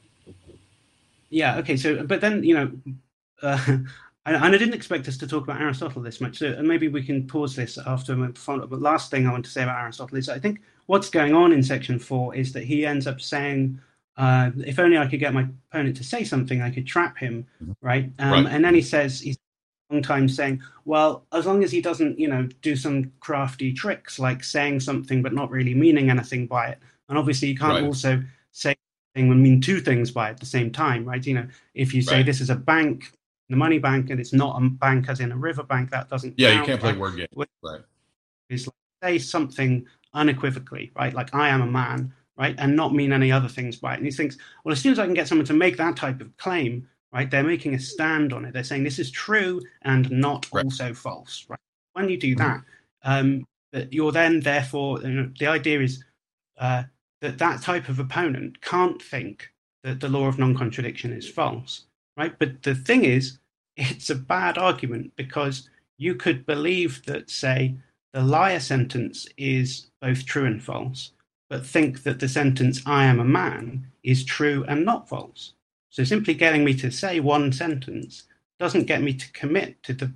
E: Yeah. Okay. So, but then you know. Uh, And I didn't expect us to talk about Aristotle this much, so maybe we can pause this after my follow-up. But last thing I want to say about Aristotle is I think what's going on in section four is that he ends up saying, uh, if only I could get my opponent to say something, I could trap him, right? Um, right. And then he says, he's a long time saying, well, as long as he doesn't, you know, do some crafty tricks like saying something but not really meaning anything by it. And obviously you can't right. also say something and mean two things by it at the same time, right? You know, if you say right. this is a bank, the money bank, and it's not a bank as in a river bank, that doesn't
F: yeah
E: count,
F: you can't play
E: right?
F: word games, right?
E: Is like say something unequivocally, right? Like I am a man, right, and not mean any other things by it. And he thinks, well, as soon as I can get someone to make that type of claim, right, they're making a stand on it. They're saying this is true and not right. also false, right? When you do that, um, that you're then therefore, you know, the idea is uh, that that type of opponent can't think that the law of non-contradiction is false. Right, but the thing is, it's a bad argument because you could believe that, say, the liar sentence is both true and false, but think that the sentence "I am a man" is true and not false. So simply getting me to say one sentence doesn't get me to commit to the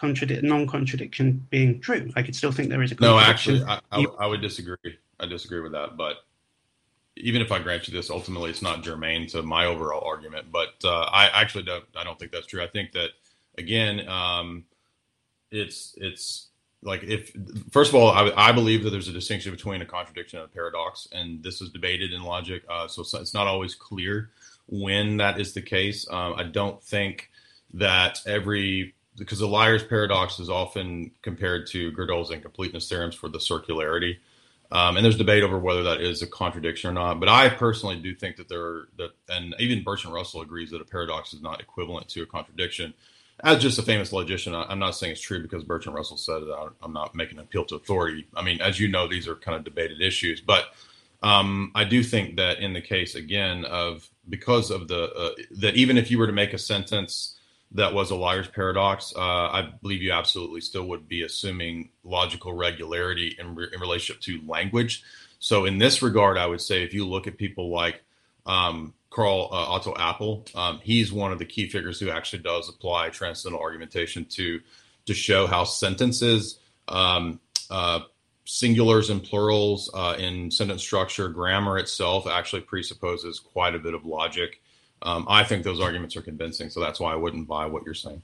E: contradict non-contradiction being true. I could still think there is a
F: no.
E: contradiction.
F: Actually, I, I, I would disagree. I disagree with that. But even if I grant you this, ultimately it's not germane to my overall argument. But uh, I actually don't. I don't think that's true. I think that again, um, it's it's like if first of all, I, I believe that there's a distinction between a contradiction and a paradox, and this is debated in logic. Uh, so it's, it's not always clear when that is the case. Um, I don't think that every because the liar's paradox is often compared to Gödel's incompleteness theorems for the circularity. Um, and there's debate over whether that is a contradiction or not. But I personally do think that there are, that, and even Bertrand Russell agrees that a paradox is not equivalent to a contradiction. As just a famous logician, I'm not saying it's true because Bertrand Russell said it. I'm not making an appeal to authority. I mean, as you know, these are kind of debated issues. But um, I do think that in the case, again, of because of the, uh, that even if you were to make a sentence that was a liar's paradox, uh, I believe you absolutely still would be assuming logical regularity in, re- in relationship to language. So in this regard, I would say if you look at people like um, Karl uh, Otto Appel, um, he's one of the key figures who actually does apply transcendental argumentation to to show how sentences, um, uh, singulars and plurals uh, in sentence structure, grammar itself actually presupposes quite a bit of logic. Um, I think those arguments are convincing, so that's why I wouldn't buy what you're saying.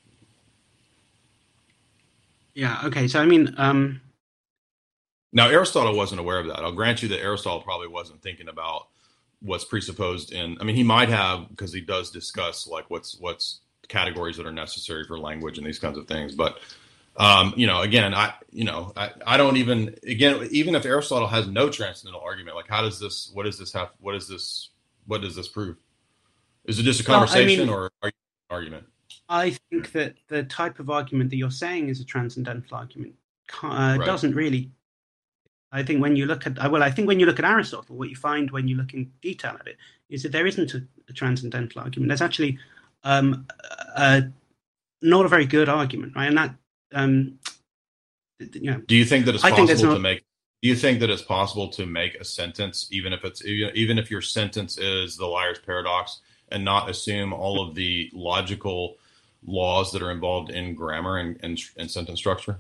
E: Yeah. Okay. So I mean, um...
F: now Aristotle wasn't aware of that. I'll grant you that Aristotle probably wasn't thinking about what's presupposed in. I mean, he might have because he does discuss like what's what's categories that are necessary for language and these kinds of things. But um, you know, again, I you know I, I don't even again even if Aristotle has no transcendental argument, like how does this? What does this have? What is this? What does this prove? Is it just a conversation well, I mean, or an argument?
E: I think that the type of argument that you're saying is a transcendental argument uh, right. doesn't really. I think when you look at well, I think when you look at Aristotle, what you find when you look in detail at it is that there isn't a, a transcendental argument. There's actually um, a, not a very good argument, right? And that um, you know.
F: Do you think that it's possible not, to make? Do you think that it's possible to make a sentence, even if it's even if your sentence is the liar's paradox, and not assume all of the logical laws that are involved in grammar and, and, and sentence structure?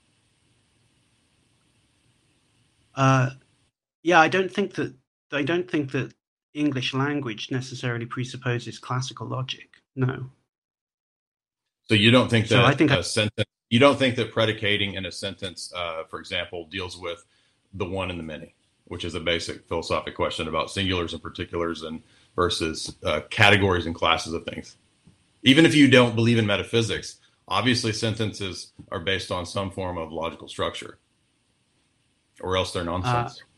E: Uh, yeah, I don't think that I don't think that English language necessarily presupposes classical logic. No.
F: So you don't think that
E: so I think
F: a
E: I,
F: sentence, you don't think that predicating in a sentence, uh, for example, deals with the one and the many, which is a basic philosophic question about singulars and particulars and versus uh, categories and classes of things. Even if you don't believe in metaphysics, obviously sentences are based on some form of logical structure, or else they're nonsense. Uh,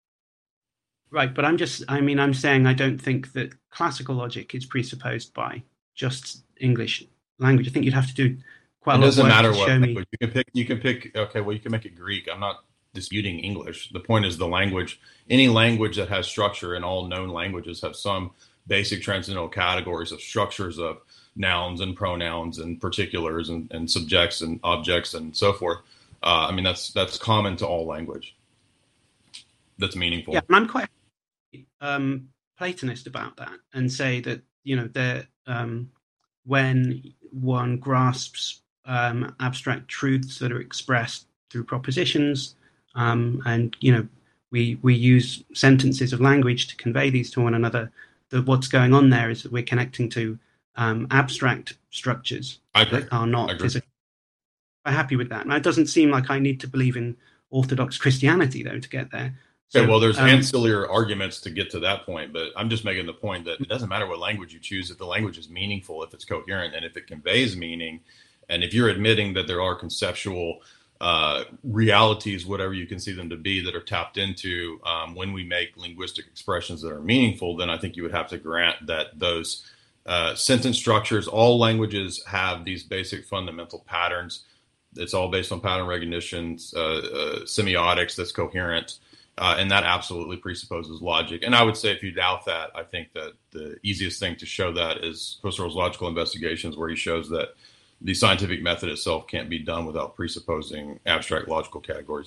E: right, but I'm just, I mean, I'm saying I don't think that classical logic is presupposed by just English language. I think you'd have to do quite
F: it
E: a lot of work
F: to matter
E: to
F: what
E: show
F: language.
E: me.
F: You can pick, you can pick, okay, well, you can make it Greek. I'm not disputing English. The point is the language, any language that has structure, and all known languages have some basic transcendental categories of structures of nouns and pronouns and particulars and, and subjects and objects and so forth. Uh, I mean, that's that's common to all language. That's meaningful.
E: Yeah, and I'm quite um, Platonist about that, and say that you know that um, when one grasps um, abstract truths that are expressed through propositions, um, and you know we we use sentences of language to convey these to one another, that what's going on there is that we're connecting to um, abstract structures
F: I agree.
E: that are not physical. I'm happy with that. And it doesn't seem like I need to believe in Orthodox Christianity, though, to get there. So,
F: okay, well, there's
E: um,
F: ancillary arguments to get to that point, but I'm just making the point that it doesn't matter what language you choose if the language is meaningful, if it's coherent, and if it conveys meaning, and if you're admitting that there are conceptual uh, realities, whatever you conceive them to be, that are tapped into um, when we make linguistic expressions that are meaningful, then I think you would have to grant that those uh, sentence structures, all languages have these basic fundamental patterns. It's all based on pattern recognition, uh, uh, semiotics that's coherent. Uh, and that absolutely presupposes logic. And I would say if you doubt that, I think that the easiest thing to show that is Husserl's Logical Investigations, where he shows that the scientific method itself can't be done without presupposing abstract logical categories.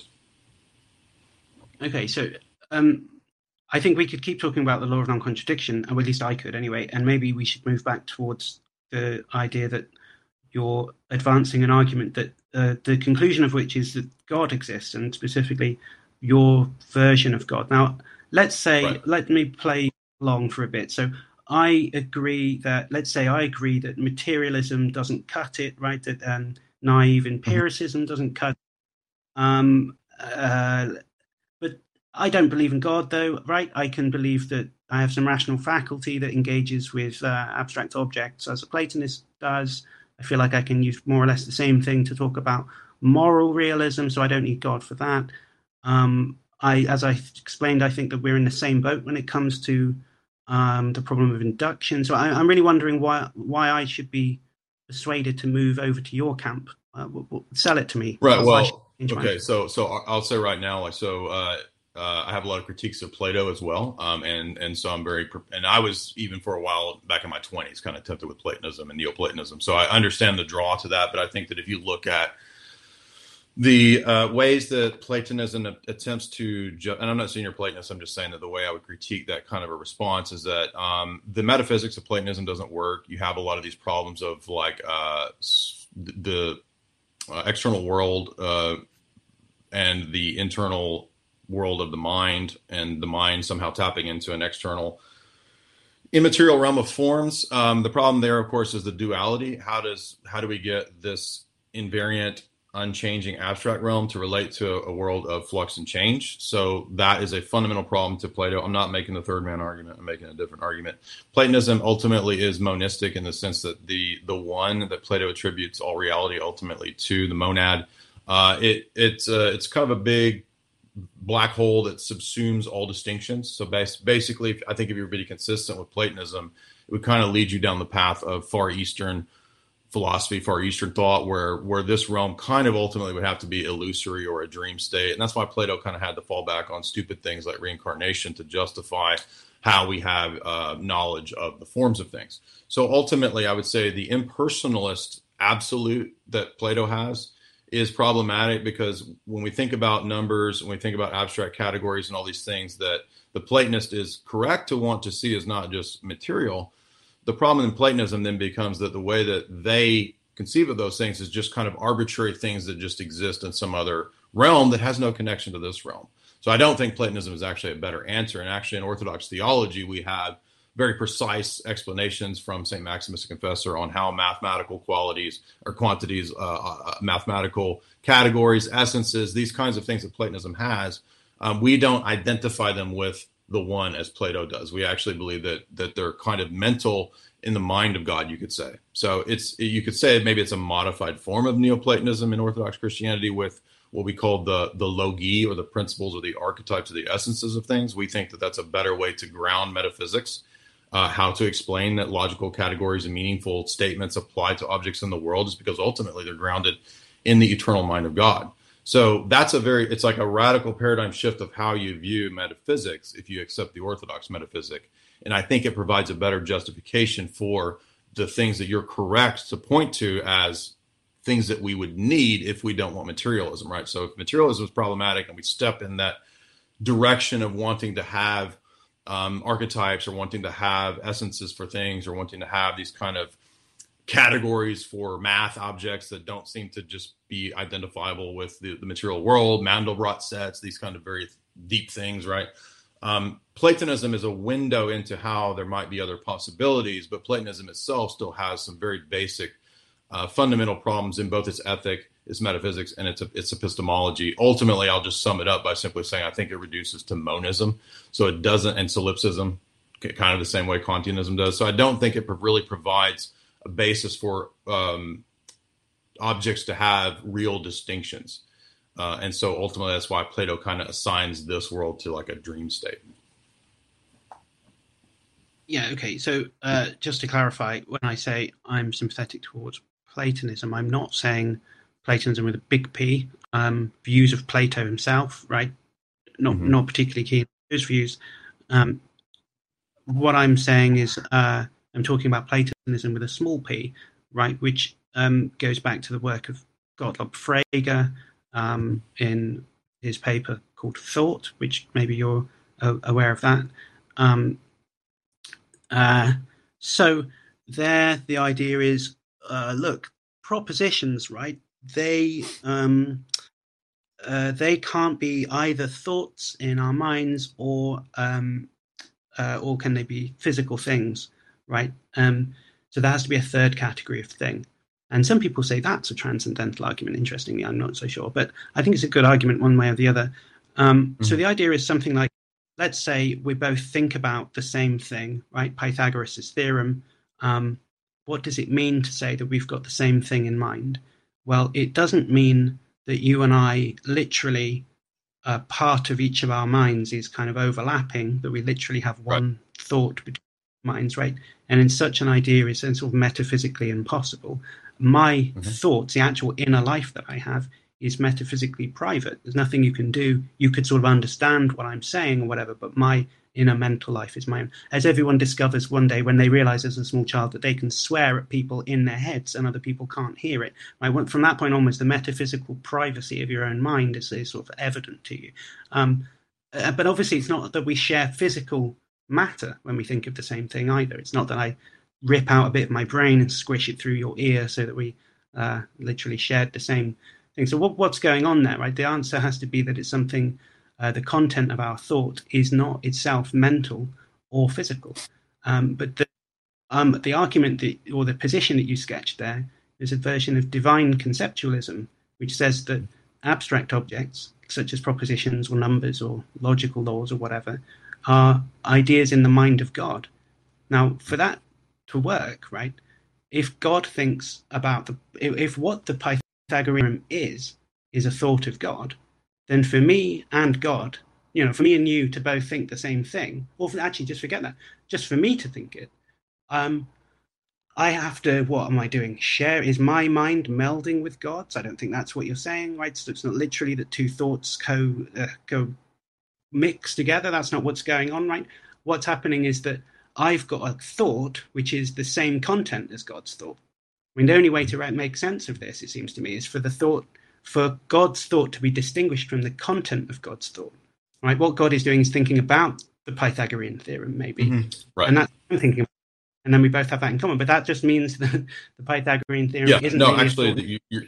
E: Okay, so um, I think we could keep talking about the law of non-contradiction, or at least I could anyway, and maybe we should move back towards the idea that you're advancing an argument that uh, the conclusion of which is that God exists, and specifically your version of God. Now, let's say, right. let me play along for a bit. So I agree that, let's say I agree that materialism doesn't cut it, right? That um, naive empiricism mm-hmm. doesn't cut it. Um, uh, but I don't believe in God, though, right? I can believe that I have some rational faculty that engages with uh, abstract objects as a Platonist does. I feel like I can use more or less the same thing to talk about moral realism, so I don't need God for that. Um, I, as I explained, I think that we're in the same boat when it comes to um, the problem of induction. So I, I'm really wondering why why I should be persuaded to move over to your camp. Uh, w- w- sell it to me.
F: Right. Well, okay. So so I'll say right now, like so. Uh, Uh, I have a lot of critiques of Plato as well, um, and and so I'm very and I was even for a while back in my twenties kind of tempted with Platonism and Neoplatonism. So I understand the draw to that, but I think that if you look at the uh, ways that Platonism attempts to, ju- and I'm not saying you're Platonist, I'm just saying that the way I would critique that kind of a response is that um, the metaphysics of Platonism doesn't work. You have a lot of these problems of like uh, the uh, external world uh, and the internal world of the mind, and the mind somehow tapping into an external immaterial realm of forms. Um, the problem there, of course, is the duality. How does how do we get this invariant, unchanging abstract realm to relate to a world of flux and change? So that is a fundamental problem to Plato. I'm not making the third man argument. I'm making a different argument. Platonism ultimately is monistic in the sense that the the one that Plato attributes all reality ultimately to, the monad, uh, it it's uh, it's kind of a big black hole that subsumes all distinctions. So bas- basically, I think if you're really consistent with Platonism, it would kind of lead you down the path of Far Eastern philosophy, Far Eastern thought, where where this realm kind of ultimately would have to be illusory or a dream state. And that's why Plato kind of had to fall back on stupid things like reincarnation to justify how we have uh, knowledge of the forms of things. So ultimately, I would say the impersonalist absolute that Plato has is problematic, because when we think about numbers, when we think about abstract categories and all these things that the Platonist is correct to want to see as not just material, the problem in Platonism then becomes that the way that they conceive of those things is just kind of arbitrary things that just exist in some other realm that has no connection to this realm. So I don't think Platonism is actually a better answer. And actually in Orthodox theology, we have very precise explanations from Saint Maximus the Confessor on how mathematical qualities or quantities, uh, uh, mathematical categories, essences, these kinds of things that Platonism has, um, we don't identify them with the one as Plato does. We actually believe that that they're kind of mental in the mind of God, you could say. So it's you could say maybe it's a modified form of Neoplatonism in Orthodox Christianity with what we call the the logi, or the principles or the archetypes or the essences of things. We think that that's a better way to ground metaphysics. Uh, how to explain that logical categories and meaningful statements apply to objects in the world is because ultimately they're grounded in the eternal mind of God. So that's a very, it's like a radical paradigm shift of how you view metaphysics if you accept the Orthodox metaphysic. And I think it provides a better justification for the things that you're correct to point to as things that we would need if we don't want materialism, right? So if materialism is problematic and we step in that direction of wanting to have Um, archetypes, or wanting to have essences for things, or wanting to have these kind of categories for math objects that don't seem to just be identifiable with the, the material world, Mandelbrot sets, these kind of very deep things, right? Um, Platonism is a window into how there might be other possibilities, but Platonism itself still has some very basic uh, fundamental problems in both its ethic, its metaphysics, and its, its epistemology. Ultimately, I'll just sum it up by simply saying I think it reduces to monism. So it doesn't, and solipsism, kind of the same way Kantianism does. So I don't think it really provides a basis for um, objects to have real distinctions. Uh, and so ultimately, that's why Plato kind of assigns this world to like a dream state.
E: Yeah, okay. So uh, just to clarify, when I say I'm sympathetic towards Platonism, I'm not saying Platonism with a big P, um, views of Plato himself, right? Not mm-hmm. not particularly keen on those views. Um, what I'm saying is uh, I'm talking about Platonism with a small p, right, which um, goes back to the work of Gottlob Frege um, in his paper called Thought, which maybe you're uh, aware of that. Um, uh, so there, the idea is, uh, look, propositions, right? They um, uh, they can't be either thoughts in our minds or um, uh, or can they be physical things, right? Um, so there has to be a third category of thing. And some people say that's a transcendental argument. Interestingly, I'm not so sure, but I think it's a good argument one way or the other. Um, mm-hmm. So the idea is something like, let's say we both think about the same thing, right? Pythagoras' theorem. Um, what does it mean to say that we've got the same thing in mind? Well, it doesn't mean that you and I literally, uh, part of each of our minds is kind of overlapping, that we literally have one right. thought between minds, right? And in such an idea is sort of metaphysically impossible. My mm-hmm. thoughts, the actual inner life that I have, is metaphysically private. There's nothing you can do. You could sort of understand what I'm saying or whatever, but my inner mental life is my own. As everyone discovers one day when they realize as a small child that they can swear at people in their heads and other people can't hear it. Right? From that point onwards, the metaphysical privacy of your own mind is, is sort of evident to you. Um, uh, but obviously it's not that we share physical matter when we think of the same thing either. It's not that I rip out a bit of my brain and squish it through your ear so that we uh, literally shared the same thing. So what, what's going on there, right? The answer has to be that it's something, uh, the content of our thought is not itself mental or physical. Um, but the, um, the argument that, or the position that you sketched there is a version of divine conceptualism, which says that abstract objects, such as propositions or numbers or logical laws or whatever, are ideas in the mind of God. Now, for that to work, right, if God thinks about the, if, if what the Pythagorean is, is a thought of God, then for me and God, you know, for me and you to both think the same thing, or for, actually just forget that, just for me to think it, um, I have to, what am I doing? Share, is my mind melding with God's? I don't think that's what you're saying, right? So it's not literally that two thoughts co, uh, go mix together. That's not what's going on, right? What's happening is that I've got a thought which is the same content as God's thought. I mean, the only way to make sense of this, it seems to me, is for the thought, for God's thought to be distinguished from the content of God's thought, right? What God is doing is thinking about the Pythagorean theorem, maybe,
F: mm-hmm. right.
E: and that's what I'm thinking about. And then we both have that in common. But that just means that the Pythagorean theorem
F: yeah,
E: isn't
F: no,
E: really
F: actually, you, you're,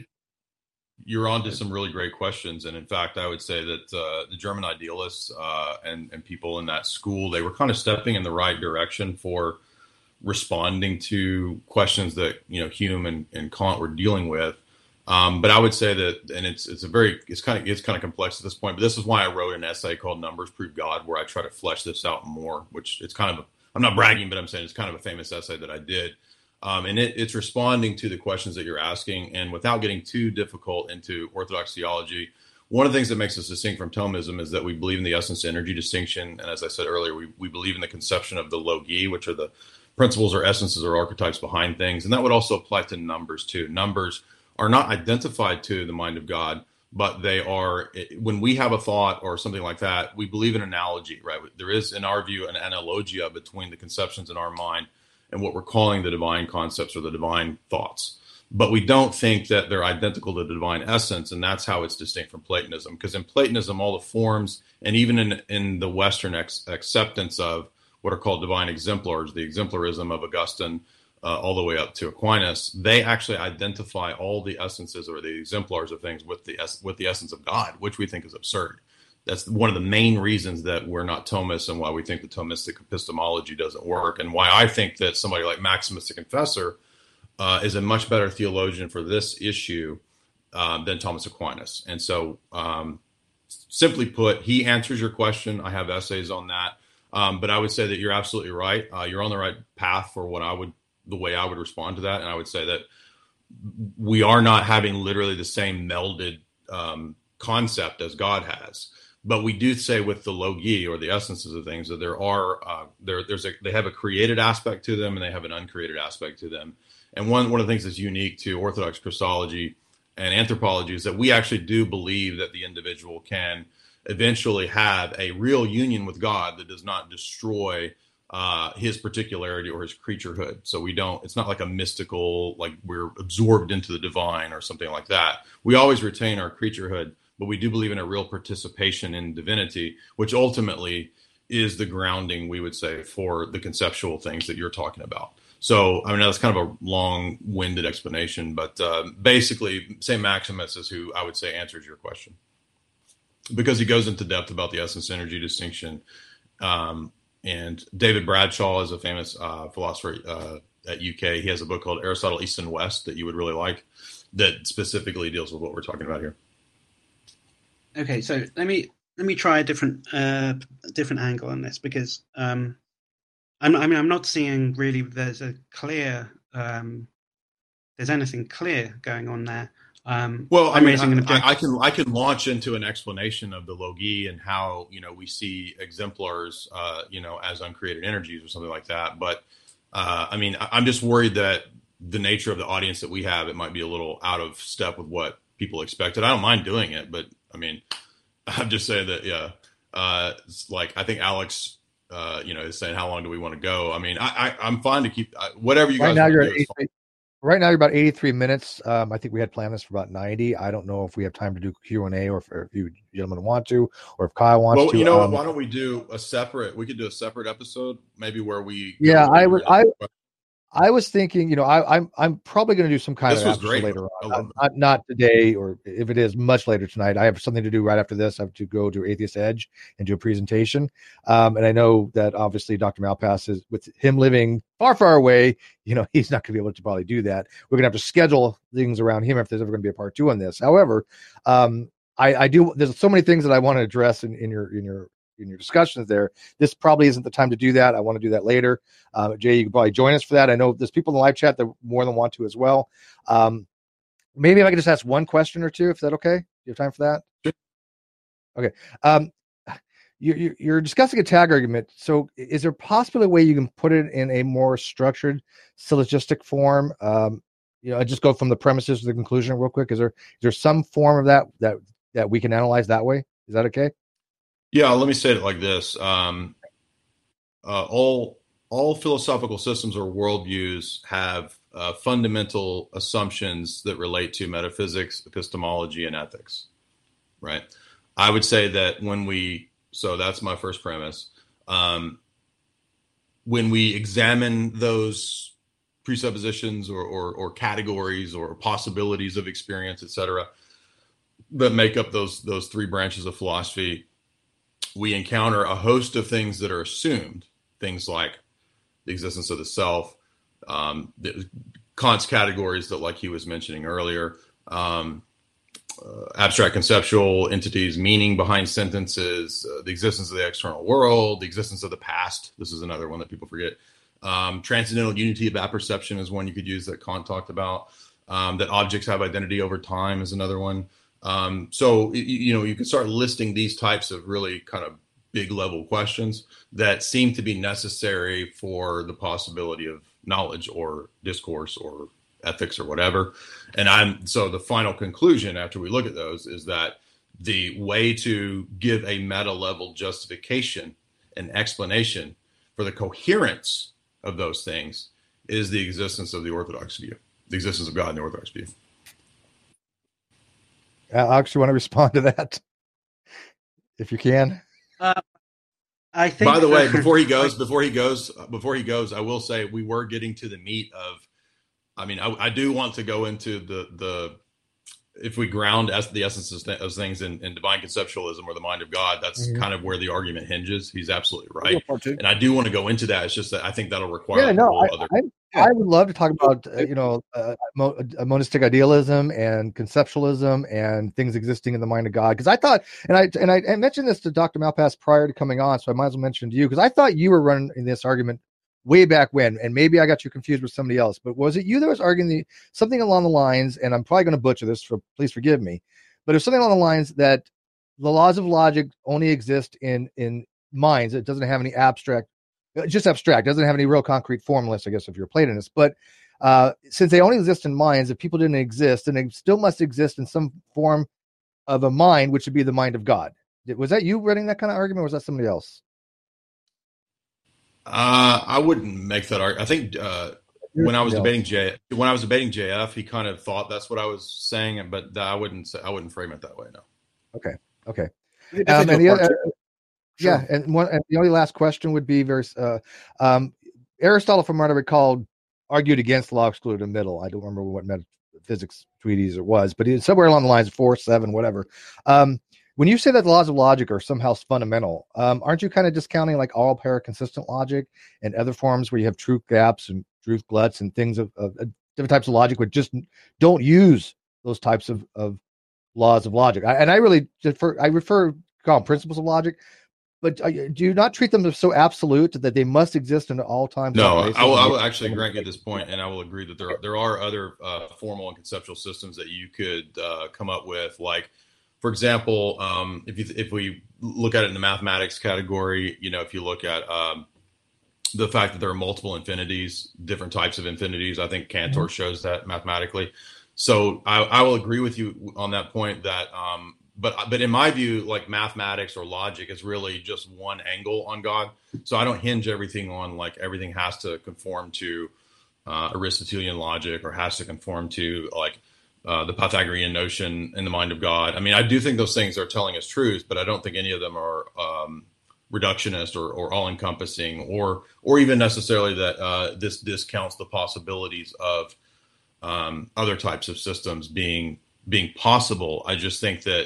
F: you're on to some really great questions. And in fact, I would say that uh, the German idealists uh, and, and people in that school, they were kind of stepping in the right direction for responding to questions that, you know, Hume and, and Kant were dealing with. Um, but I would say that, and it's it's a very, it's kind of it's kind of complex at this point, but this is why I wrote an essay called Numbers Prove God, where I try to flesh this out more, which it's kind of, a, I'm not bragging, but I'm saying it's kind of a famous essay that I did. Um, and it, it's responding to the questions that you're asking. And without getting too difficult into Orthodox theology, one of the things that makes us distinct from Thomism is that we believe in the essence energy distinction. And as I said earlier, we, we believe in the conception of the logi, which are the principles or essences or archetypes behind things. And that would also apply to numbers too. Numbers are not identified to the mind of God, but they are, when we have a thought or something like that, we believe in analogy, right? There is, in our view, an analogia between the conceptions in our mind and what we're calling the divine concepts or the divine thoughts. But we don't think that they're identical to the divine essence, and that's how it's distinct from Platonism. Because in Platonism, all the forms, and even in, in the Western ex- acceptance of what are called divine exemplars, the exemplarism of Augustine, uh, all the way up to Aquinas, they actually identify all the essences or the exemplars of things with the with the essence of God, which we think is absurd. That's one of the main reasons that we're not Thomists and why we think the Thomistic epistemology doesn't work, and why I think that somebody like Maximus the Confessor uh, is a much better theologian for this issue um, than Thomas Aquinas. And so, um, simply put, he answers your question. I have essays on that. Um, but I would say that you're absolutely right. Uh, you're on the right path for what I would, the way I would respond to that. And I would say that we are not having literally the same melded um, concept as God has. But we do say with the logi or the essences of things that there are uh, there there's a they have a created aspect to them and they have an uncreated aspect to them. And one one of the things that's unique to Orthodox Christology and anthropology is that we actually do believe that the individual can eventually have a real union with God that does not destroy uh, his particularity or his creaturehood. So we don't. It's not like a mystical, like we're absorbed into the divine or something like that. We always retain our creaturehood. But we do believe in a real participation in divinity, which ultimately is the grounding, we would say, for the conceptual things that you're talking about. So, I mean, that's kind of a long-winded explanation, but uh, basically, Saint Maximus is who I would say answers your question, because he goes into depth about the essence-energy distinction. Um, and David Bradshaw is a famous uh, philosopher uh, at U K. He has a book called Aristotle East and West that you would really like, that specifically deals with what we're talking about here.
E: Okay, so let me let me try a different uh, different angle on this, because um, I'm, I mean I'm not seeing really there's a clear um, there's anything clear going on there. Um,
F: well,
E: I'm
F: I mean,
E: raising an objection.
F: I, I can I can launch into an explanation of the Logi and how, you know, we see exemplars, uh, you know, as uncreated energies or something like that. But uh, I mean, I'm just worried that the nature of the audience that we have, it might be a little out of step with what people expected. I don't mind doing it, but I mean, I'm just saying that, yeah, uh, it's like, I think Alex, uh, you know, is saying, how long do we want to go? I mean, I, I, I'm fine to keep uh, whatever you guys
D: right now.
F: want
D: You're
F: to
D: at
F: do.
D: eight, right now you're about eighty-three minutes. Um, I think we had planned this for about ninety. I don't know if we have time to do Q and A, or if, or if you gentlemen want to, or if Kyle wants
F: Well,
D: to.
F: you know,
D: um,
F: why don't we do a separate? We could do a separate episode, maybe where we.
D: Yeah, I would. I
F: Into-
D: I was thinking, you know, I, I'm I'm probably going to do some kind
F: This
D: of
F: was
D: episode
F: great.
D: later
F: I
D: on.
F: love
D: Not, not today, or if it is much later tonight. I have something to do right after this. I have to go to Atheist Edge and do a presentation. Um, and I know that obviously Doctor Malpass is, with him living far, far away, you know, he's not going to be able to probably do that. We're going to have to schedule things around him if there's ever going to be a part two on this. However, um, I, I do. There's so many things that I want to address in, in your in your in your discussions there. This probably isn't the time to do that. I want to do that later. Uh, Jay, you can probably join us for that. I know there's people in the live chat that more than want to as well. Um, maybe if I could just ask one question or two, if that's okay. You have time for that?
F: Sure.
D: Okay. Um, you, you, you're discussing a tag argument. So is there possibly a way you can put it in a more structured syllogistic form? Um, you know, I just go from the premises to the conclusion real quick. Is there, is there some form of that, that, that we can analyze that way? Is that okay?
F: Yeah, let me say it like this. Um, uh, all all philosophical systems or worldviews have uh, fundamental assumptions that relate to metaphysics, epistemology, and ethics, right? I would say that when we, so that's my first premise. Um, when we examine those presuppositions or, or, or categories or possibilities of experience, et cetera, that make up those those three branches of philosophy, we encounter a host of things that are assumed, things like the existence of the self, um, the, Kant's categories that, like he was mentioning earlier, um, uh, abstract conceptual entities, meaning behind sentences, uh, the existence of the external world, the existence of the past. This is another one that people forget. Um, transcendental unity of apperception is one you could use that Kant talked about. Um, that objects have identity over time is another one. Um, so, you, you know, you can start listing these types of really kind of big level questions that seem to be necessary for the possibility of knowledge or discourse or ethics or whatever. And I'm, so the final conclusion after we look at those is that the way to give a meta level justification and explanation for the coherence of those things is the existence of the Orthodox view, the existence of God in the Orthodox view.
D: Alex, you want to respond to that, if you can?
E: Uh, I think.
F: By the way, before he goes, before he goes, before he goes, I will say we were getting to the meat of. I mean, I, I do want to go into the the if we ground as the essence of, th- of things in, in divine conceptualism or the mind of God. That's mm-hmm. kind of where the argument hinges. He's absolutely right, and I do want to go into that. It's just that I think that'll require.
D: Yeah, no, I,
F: other-
D: I, I would love to talk about uh, you know uh, mo- monistic idealism and conceptualism and things existing in the mind of God. Because I thought, and I and I, I mentioned this to Doctor Malpass prior to coming on, so I might as well mention it to you because I thought you were running in this argument way back when, and maybe I got you confused with somebody else. But was it you that was arguing the, something along the lines? And I'm probably going to butcher this, so please forgive me. But it was something along the lines that the laws of logic only exist in in minds. It doesn't have any abstract. Just abstract, doesn't have any real concrete formalists, I guess, if you're a Platonist. But uh, since they only exist in minds, if people didn't exist, then they still must exist in some form of a mind, which would be the mind of God. Was that you running that kind of argument, or was that somebody else?
F: Uh, I wouldn't make that argument. I think uh, when I was debating J, when I was debating J F, he kind of thought that's what I was saying, but I wouldn't say, I wouldn't frame it that way. No.
D: Okay. Okay. Um, and the other,
C: Sure.
D: Yeah, and one and the only last question would be very uh, um, Aristotle, from what I recall, argued against the law of excluded middle. I don't remember what metaphysics treatise it was, but it's somewhere along the lines of four, seven, whatever. Um, when you say that the laws of logic are somehow fundamental, um, aren't you kind of discounting like all paraconsistent logic and other forms where you have truth gaps and truth gluts and things of, of, of different types of logic which just don't use those types of, of laws of logic? I, and I really defer, I refer call them principles of logic. But do you not treat them as so absolute that they must exist in all times?
F: No, I will, I will actually grant you this point, and I will agree that there are, there are other uh, formal and conceptual systems that you could uh, come up with. Like, for example, um, if you, if we look at it in the mathematics category, you know, if you look at um, the fact that there are multiple infinities, different types of infinities, I think Cantor mm-hmm. shows that mathematically. So I, I will agree with you on that point that. Um, But but in my view, like mathematics or logic is really just one angle on God. So I don't hinge everything on like everything has to conform to uh, Aristotelian logic or has to conform to like uh, the Pythagorean notion in the mind of God. I mean, I do think those things are telling us truth, but I don't think any of them are um, reductionist or, or all encompassing or or even necessarily that uh, this discounts the possibilities of um, other types of systems being being possible. I just think that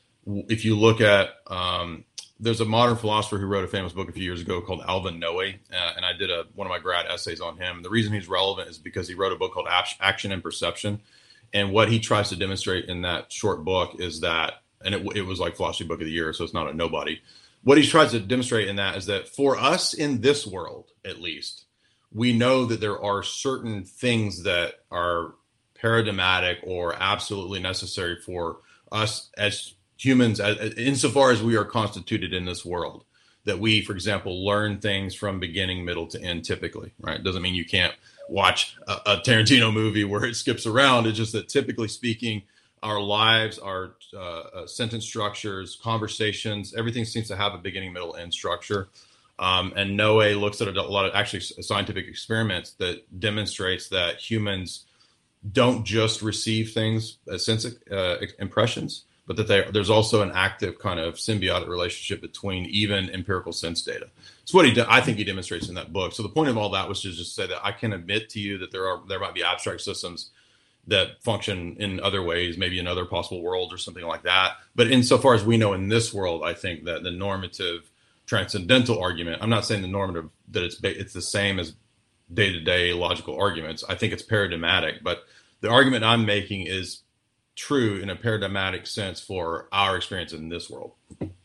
F: if you look at, um, there's a modern philosopher who wrote a famous book a few years ago called Alvin Noe, uh, and I did a one of my grad essays on him. The reason he's relevant is because he wrote a book called Action and Perception, and what he tries to demonstrate in that short book is that, and it, it was like Philosophy Book of the Year, so it's not a nobody. What he tries to demonstrate in that is that for us in this world, at least, we know that there are certain things that are paradigmatic or absolutely necessary for us as humans, as, insofar as we are constituted in this world, that we, for example, learn things from beginning, middle to end typically, right? Doesn't mean you can't watch a, a Tarantino movie where it skips around. It's just that typically speaking, our lives, our uh, uh, sentence structures, conversations, everything seems to have a beginning, middle, end structure. Um, and Noe looks at a lot of actually scientific experiments that demonstrates that humans don't just receive things as sense uh, impressions, but that they, there's also an active kind of symbiotic relationship between even empirical sense data. It's what he, de- I think he demonstrates in that book. So the point of all that was to just say that I can admit to you that there are there might be abstract systems that function in other ways, maybe in other possible worlds or something like that. But insofar as we know in this world, I think that the normative transcendental argument, I'm not saying the normative that it's it's the same as day-to-day logical arguments. I think it's paradigmatic, but the argument I'm making is true in a paradigmatic sense for our experience in this world.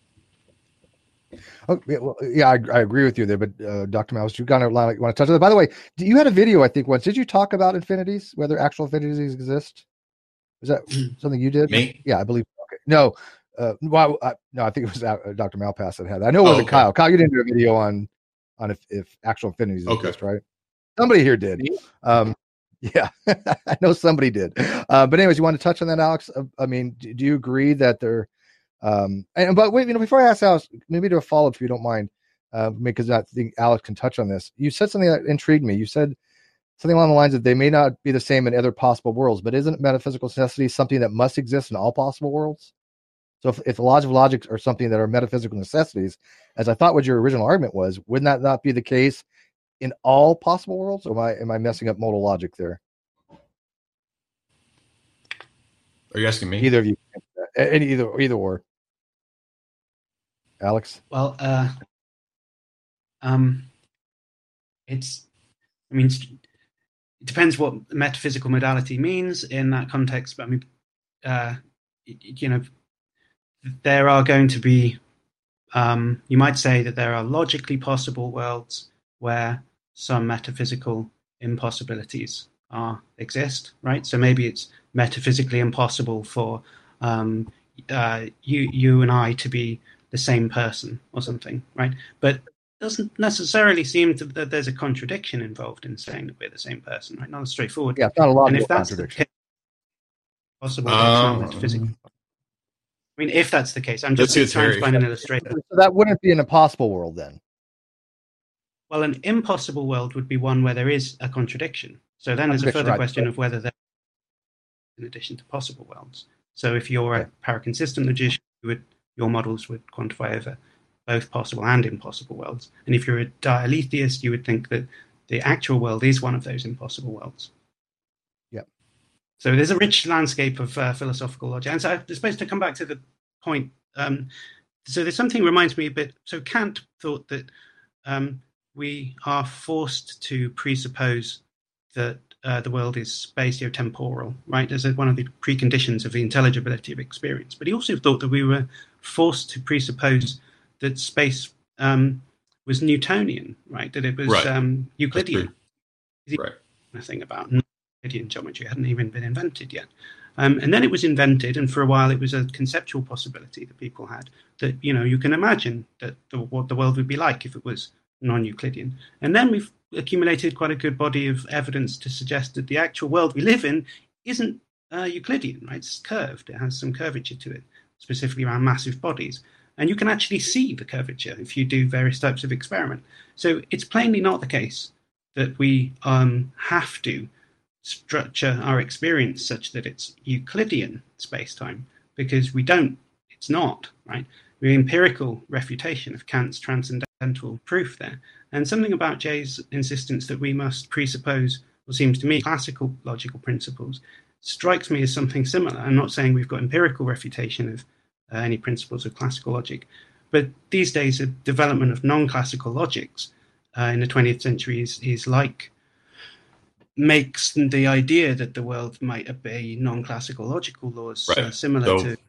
D: Okay, well, yeah, I, I agree with you there, but uh, Doctor Mouse, you kind of want to touch on that. By the way, you had a video, I think, once. Did you talk about infinities, whether actual infinities exist? Was that something you did?
F: Me?
D: Yeah, I believe. Okay. No, uh, well, I, no, I think it was uh, Doctor Malpass that had that. I know it wasn't oh, okay. Kyle. Kyle, you didn't do a video on on if, if actual infinities okay. exist, right? Somebody here did. Um, yeah, I know somebody did. Uh, but anyways, you want to touch on that, Alex? Uh, I mean, do, do you agree that there? Um, and but wait, you know, before I ask Alex, maybe to a follow up, if you don't mind, uh, because I think Alex can touch on this. You said something that intrigued me. You said something along the lines of they may not be the same in other possible worlds, but isn't metaphysical necessity something that must exist in all possible worlds? So if, if the laws of logic are something that are metaphysical necessities, as I thought what your original argument was, wouldn't that not be the case in all possible worlds? Or am I am I messing up modal logic there?
F: Are you asking me?
D: Either of you, any either either or. Alex?
E: Well, uh, um, it's. I mean, it depends what metaphysical modality means in that context. But I mean, uh, you know, there are going to be. Um, you might say that there are logically possible worlds where some metaphysical impossibilities are exist, right? So maybe it's metaphysically impossible for um, uh, you, you and I to be the same person or something, right? But it doesn't necessarily seem to, that there's a contradiction involved in saying that we're the same person, right? Not straightforward.
D: Yeah, it's not a lot
E: and
D: of
E: if that's
D: contradiction.
E: The case, possible,
F: um,
E: that's not metaphysical. I mean, if that's the case, I'm just trying to find an illustration.
D: So that wouldn't be an impossible world then.
E: Well, an impossible world would be one where there is a contradiction. So then there's a further
D: right,
E: question
D: right.
E: of whether there, in addition to possible worlds. So if you're a paraconsistent logician, you would, your models would quantify over both possible and impossible worlds. And if you're a dialetheist, you would think that the actual world is one of those impossible worlds.
D: Yep.
E: So there's a rich landscape of uh, philosophical logic. And so I'm supposed to come back to the point. Um, so there's something reminds me a bit. So Kant thought that um, we are forced to presuppose that uh, the world is spatio-temporal, right, as one of the preconditions of the intelligibility of experience. But he also thought that we were forced to presuppose that space um, was Newtonian, right, that it was
F: right.
E: um, Euclidean.
F: Right.
E: Nothing about Euclidean geometry hadn't even been invented yet. Um, and then it was invented, and for a while it was a conceptual possibility that people had, that, you know, you can imagine that the, what the world would be like if it was non-Euclidean. And then we've accumulated quite a good body of evidence to suggest that the actual world we live in isn't uh, Euclidean, right? It's curved. It has some curvature to it, specifically around massive bodies. And you can actually see the curvature if you do various types of experiment. So it's plainly not the case that we um, have to structure our experience such that it's Euclidean space-time, because we don't. It's not, right? The empirical refutation of Kant's transcendental proof there. And something about Jay's insistence that we must presuppose, what seems to me, classical logical principles, strikes me as something similar. I'm not saying we've got empirical refutation of uh, any principles of classical logic, but these days the development of non-classical logics uh, in the twentieth century is, is like, makes the idea that the world might obey non-classical logical laws
F: right.
E: uh, similar
F: so,
E: to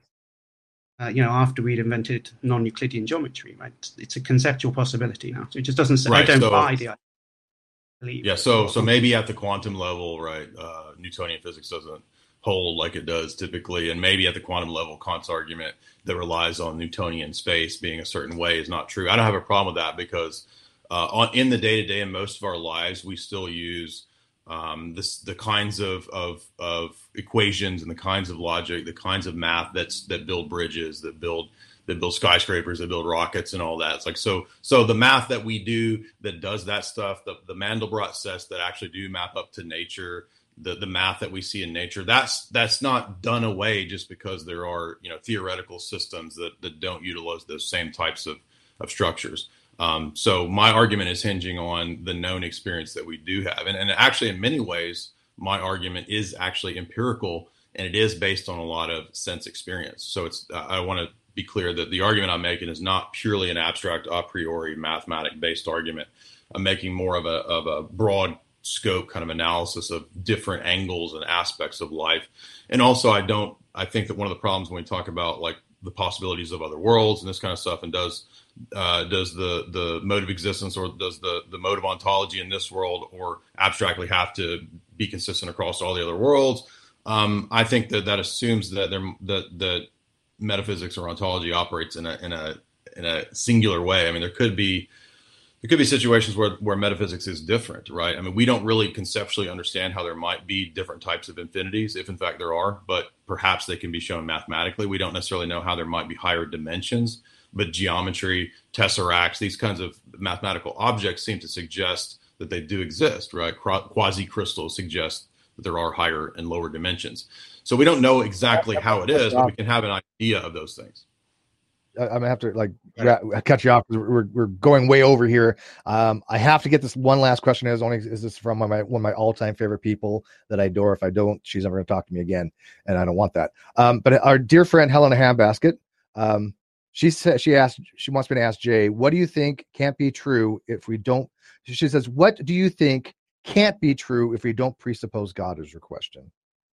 E: Uh, you know, after we'd invented non-Euclidean geometry, right? It's a conceptual possibility now. So it just doesn't say,
F: right,
E: I don't
F: so,
E: buy the idea. Believe
F: yeah, so so maybe at the quantum level, right, uh, Newtonian physics doesn't hold like it does typically, and maybe at the quantum level, Kant's argument that relies on Newtonian space being a certain way is not true. I don't have a problem with that because uh, on, in the day-to-day in most of our lives, we still use Um, this, the kinds of, of of equations and the kinds of logic, the kinds of math that's that build bridges, that build that build skyscrapers, that build rockets, and all that. It's like so. So the math that we do that does that stuff, the, the Mandelbrot sets that actually do map up to nature, the the math that we see in nature, that's that's not done away just because there are, you know, theoretical systems that that don't utilize those same types of of structures. Um, so my argument is hinging on the known experience that we do have. And, and actually, in many ways, my argument is actually empirical, and it is based on a lot of sense experience. So it's uh, I want to be clear that the argument I'm making is not purely an abstract, a priori, mathematic-based argument. I'm making more of a, of a broad scope kind of analysis of different angles and aspects of life. And also, I don't, I think that one of the problems when we talk about like the possibilities of other worlds and this kind of stuff, and does uh, does the the mode of existence or does the the mode of ontology in this world or abstractly have to be consistent across all the other worlds? Um, I think that that assumes that there that that metaphysics or ontology operates in a in a in a singular way. I mean, there could be there could be situations where where metaphysics is different, right? I mean, we don't really conceptually understand how there might be different types of infinities, if in fact there are, but perhaps they can be shown mathematically. We don't necessarily know how there might be higher dimensions, but geometry, tesseracts, these kinds of mathematical objects seem to suggest that they do exist, right? Quasi-crystals suggest that there are higher and lower dimensions. So we don't know exactly how it is, but we can have an idea of those things.
D: I'm gonna have to like cut you off because we're we're going way over here. Um, I have to get this one last question. Is only is this from one of my one of my all time favorite people that I adore. If I don't, she's never gonna talk to me again, and I don't want that. Um, but our dear friend Helena Hambasket, um, she said she asked she wants me to ask Jay, what do you think can't be true if we don't? She says, what do you think can't be true if we don't presuppose God? Is her question.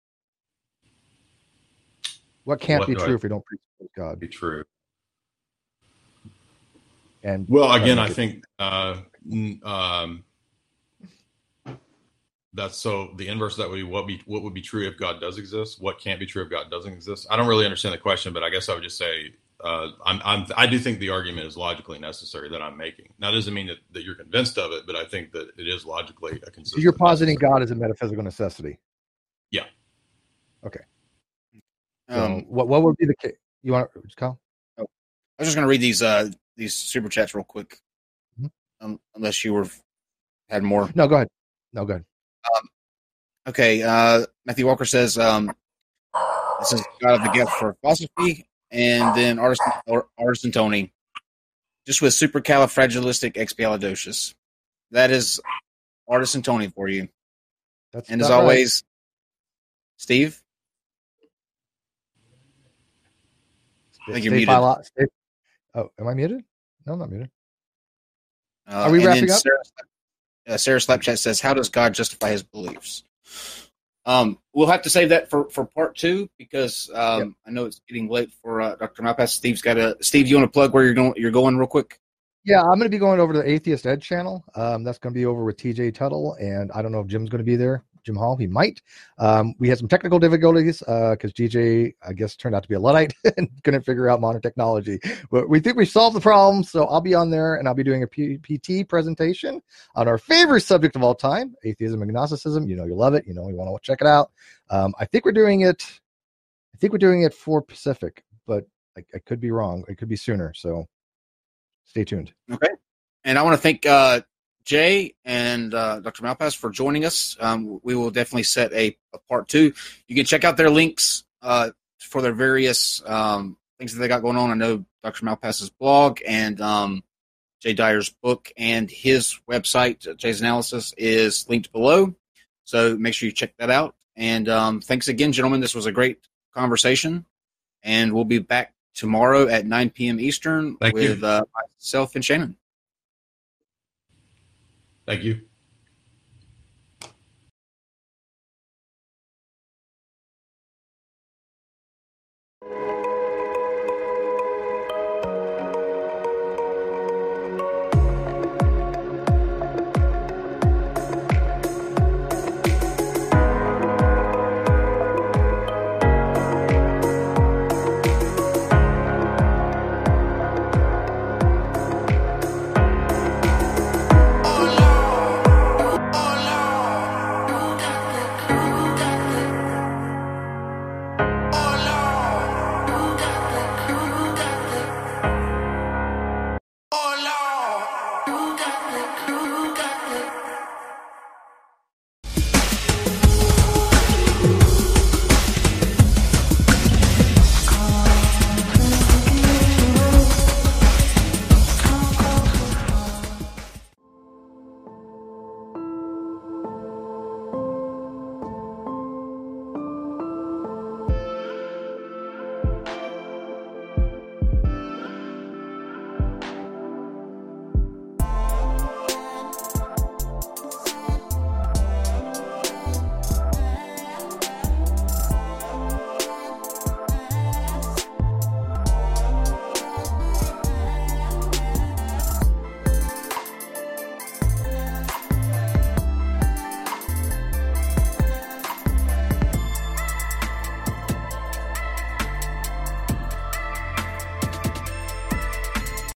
D: What can't
F: what
D: be true
F: I
D: if we don't presuppose God?
F: Be true.
D: And
F: well, again, I think uh, um, that's so the inverse of that would be what be what would be true if God does exist. What can't be true if God doesn't exist? I don't really understand the question, but I guess I would just say uh, I'm, I'm I do think the argument is logically necessary that I'm making. Now, that doesn't mean that, that you're convinced of it, but I think that it is logically a consistent.
D: So you're positing
F: necessary.
D: God as a metaphysical necessity.
F: Yeah.
D: Okay.
C: Um,
D: so what what would be the case? You want to Kyle?
C: Oh, I was just going to read these uh, these super chats real quick,
D: mm-hmm.
C: um, unless you were had more.
D: No, go ahead. No, go ahead.
C: Um, okay, uh, Matthew Walker says um, this is God of the gift for philosophy, and then artisan or artisan Tony. just with supercalifragilisticexpialidocious. That is Artisan Tony for you.
D: That's
C: and as
D: about right.
C: always, Steve. I think you're
D: Stay
C: muted.
D: file- stay- oh, am I muted? No, I'm not muted.
C: Uh,
D: Are we
C: and
D: wrapping
C: then
D: up?
C: Sarah, uh, Sarah Slapchat says, "How does God justify His beliefs?" Um, we'll have to save that for, for part two because um,
D: Yep.
C: I know it's getting late for uh, Doctor Malpass. Steve's got a Steve. You want to plug where you're going? You're going real quick.
D: Yeah, I'm going to be going over to the Atheist Ed channel. Um, that's going to be over with T J Tuttle, and I don't know if Jim's going to be there. Jim Hall, he might. Um, we had some technical difficulties because G J, I guess, turned out to be a Luddite and couldn't figure out modern technology. But we think we solved the problem, so I'll be on there, and I'll be doing a P- PT presentation on our favorite subject of all time, atheism and agnosticism. You know, you love it. You know, you want to check it out. Um, I think we're doing it. I think we're doing it for Pacific, but I, I could be wrong. It could be sooner. So stay tuned.
C: Okay. And I want to thank uh, Jay and uh, Doctor Malpass for joining us. Um, we will definitely set a, a part two. You can check out their links uh, for their various um, things that they got going on. I know Doctor Malpass's blog and um, Jay Dyer's book and his website, Jay's Analysis, is linked below. So make sure you check that out. And um, thanks again, gentlemen. This was a great conversation. And we'll be back tomorrow at nine p.m. Eastern
F: Thank
C: with
F: you.
C: uh, myself and Shannon.
F: Thank you.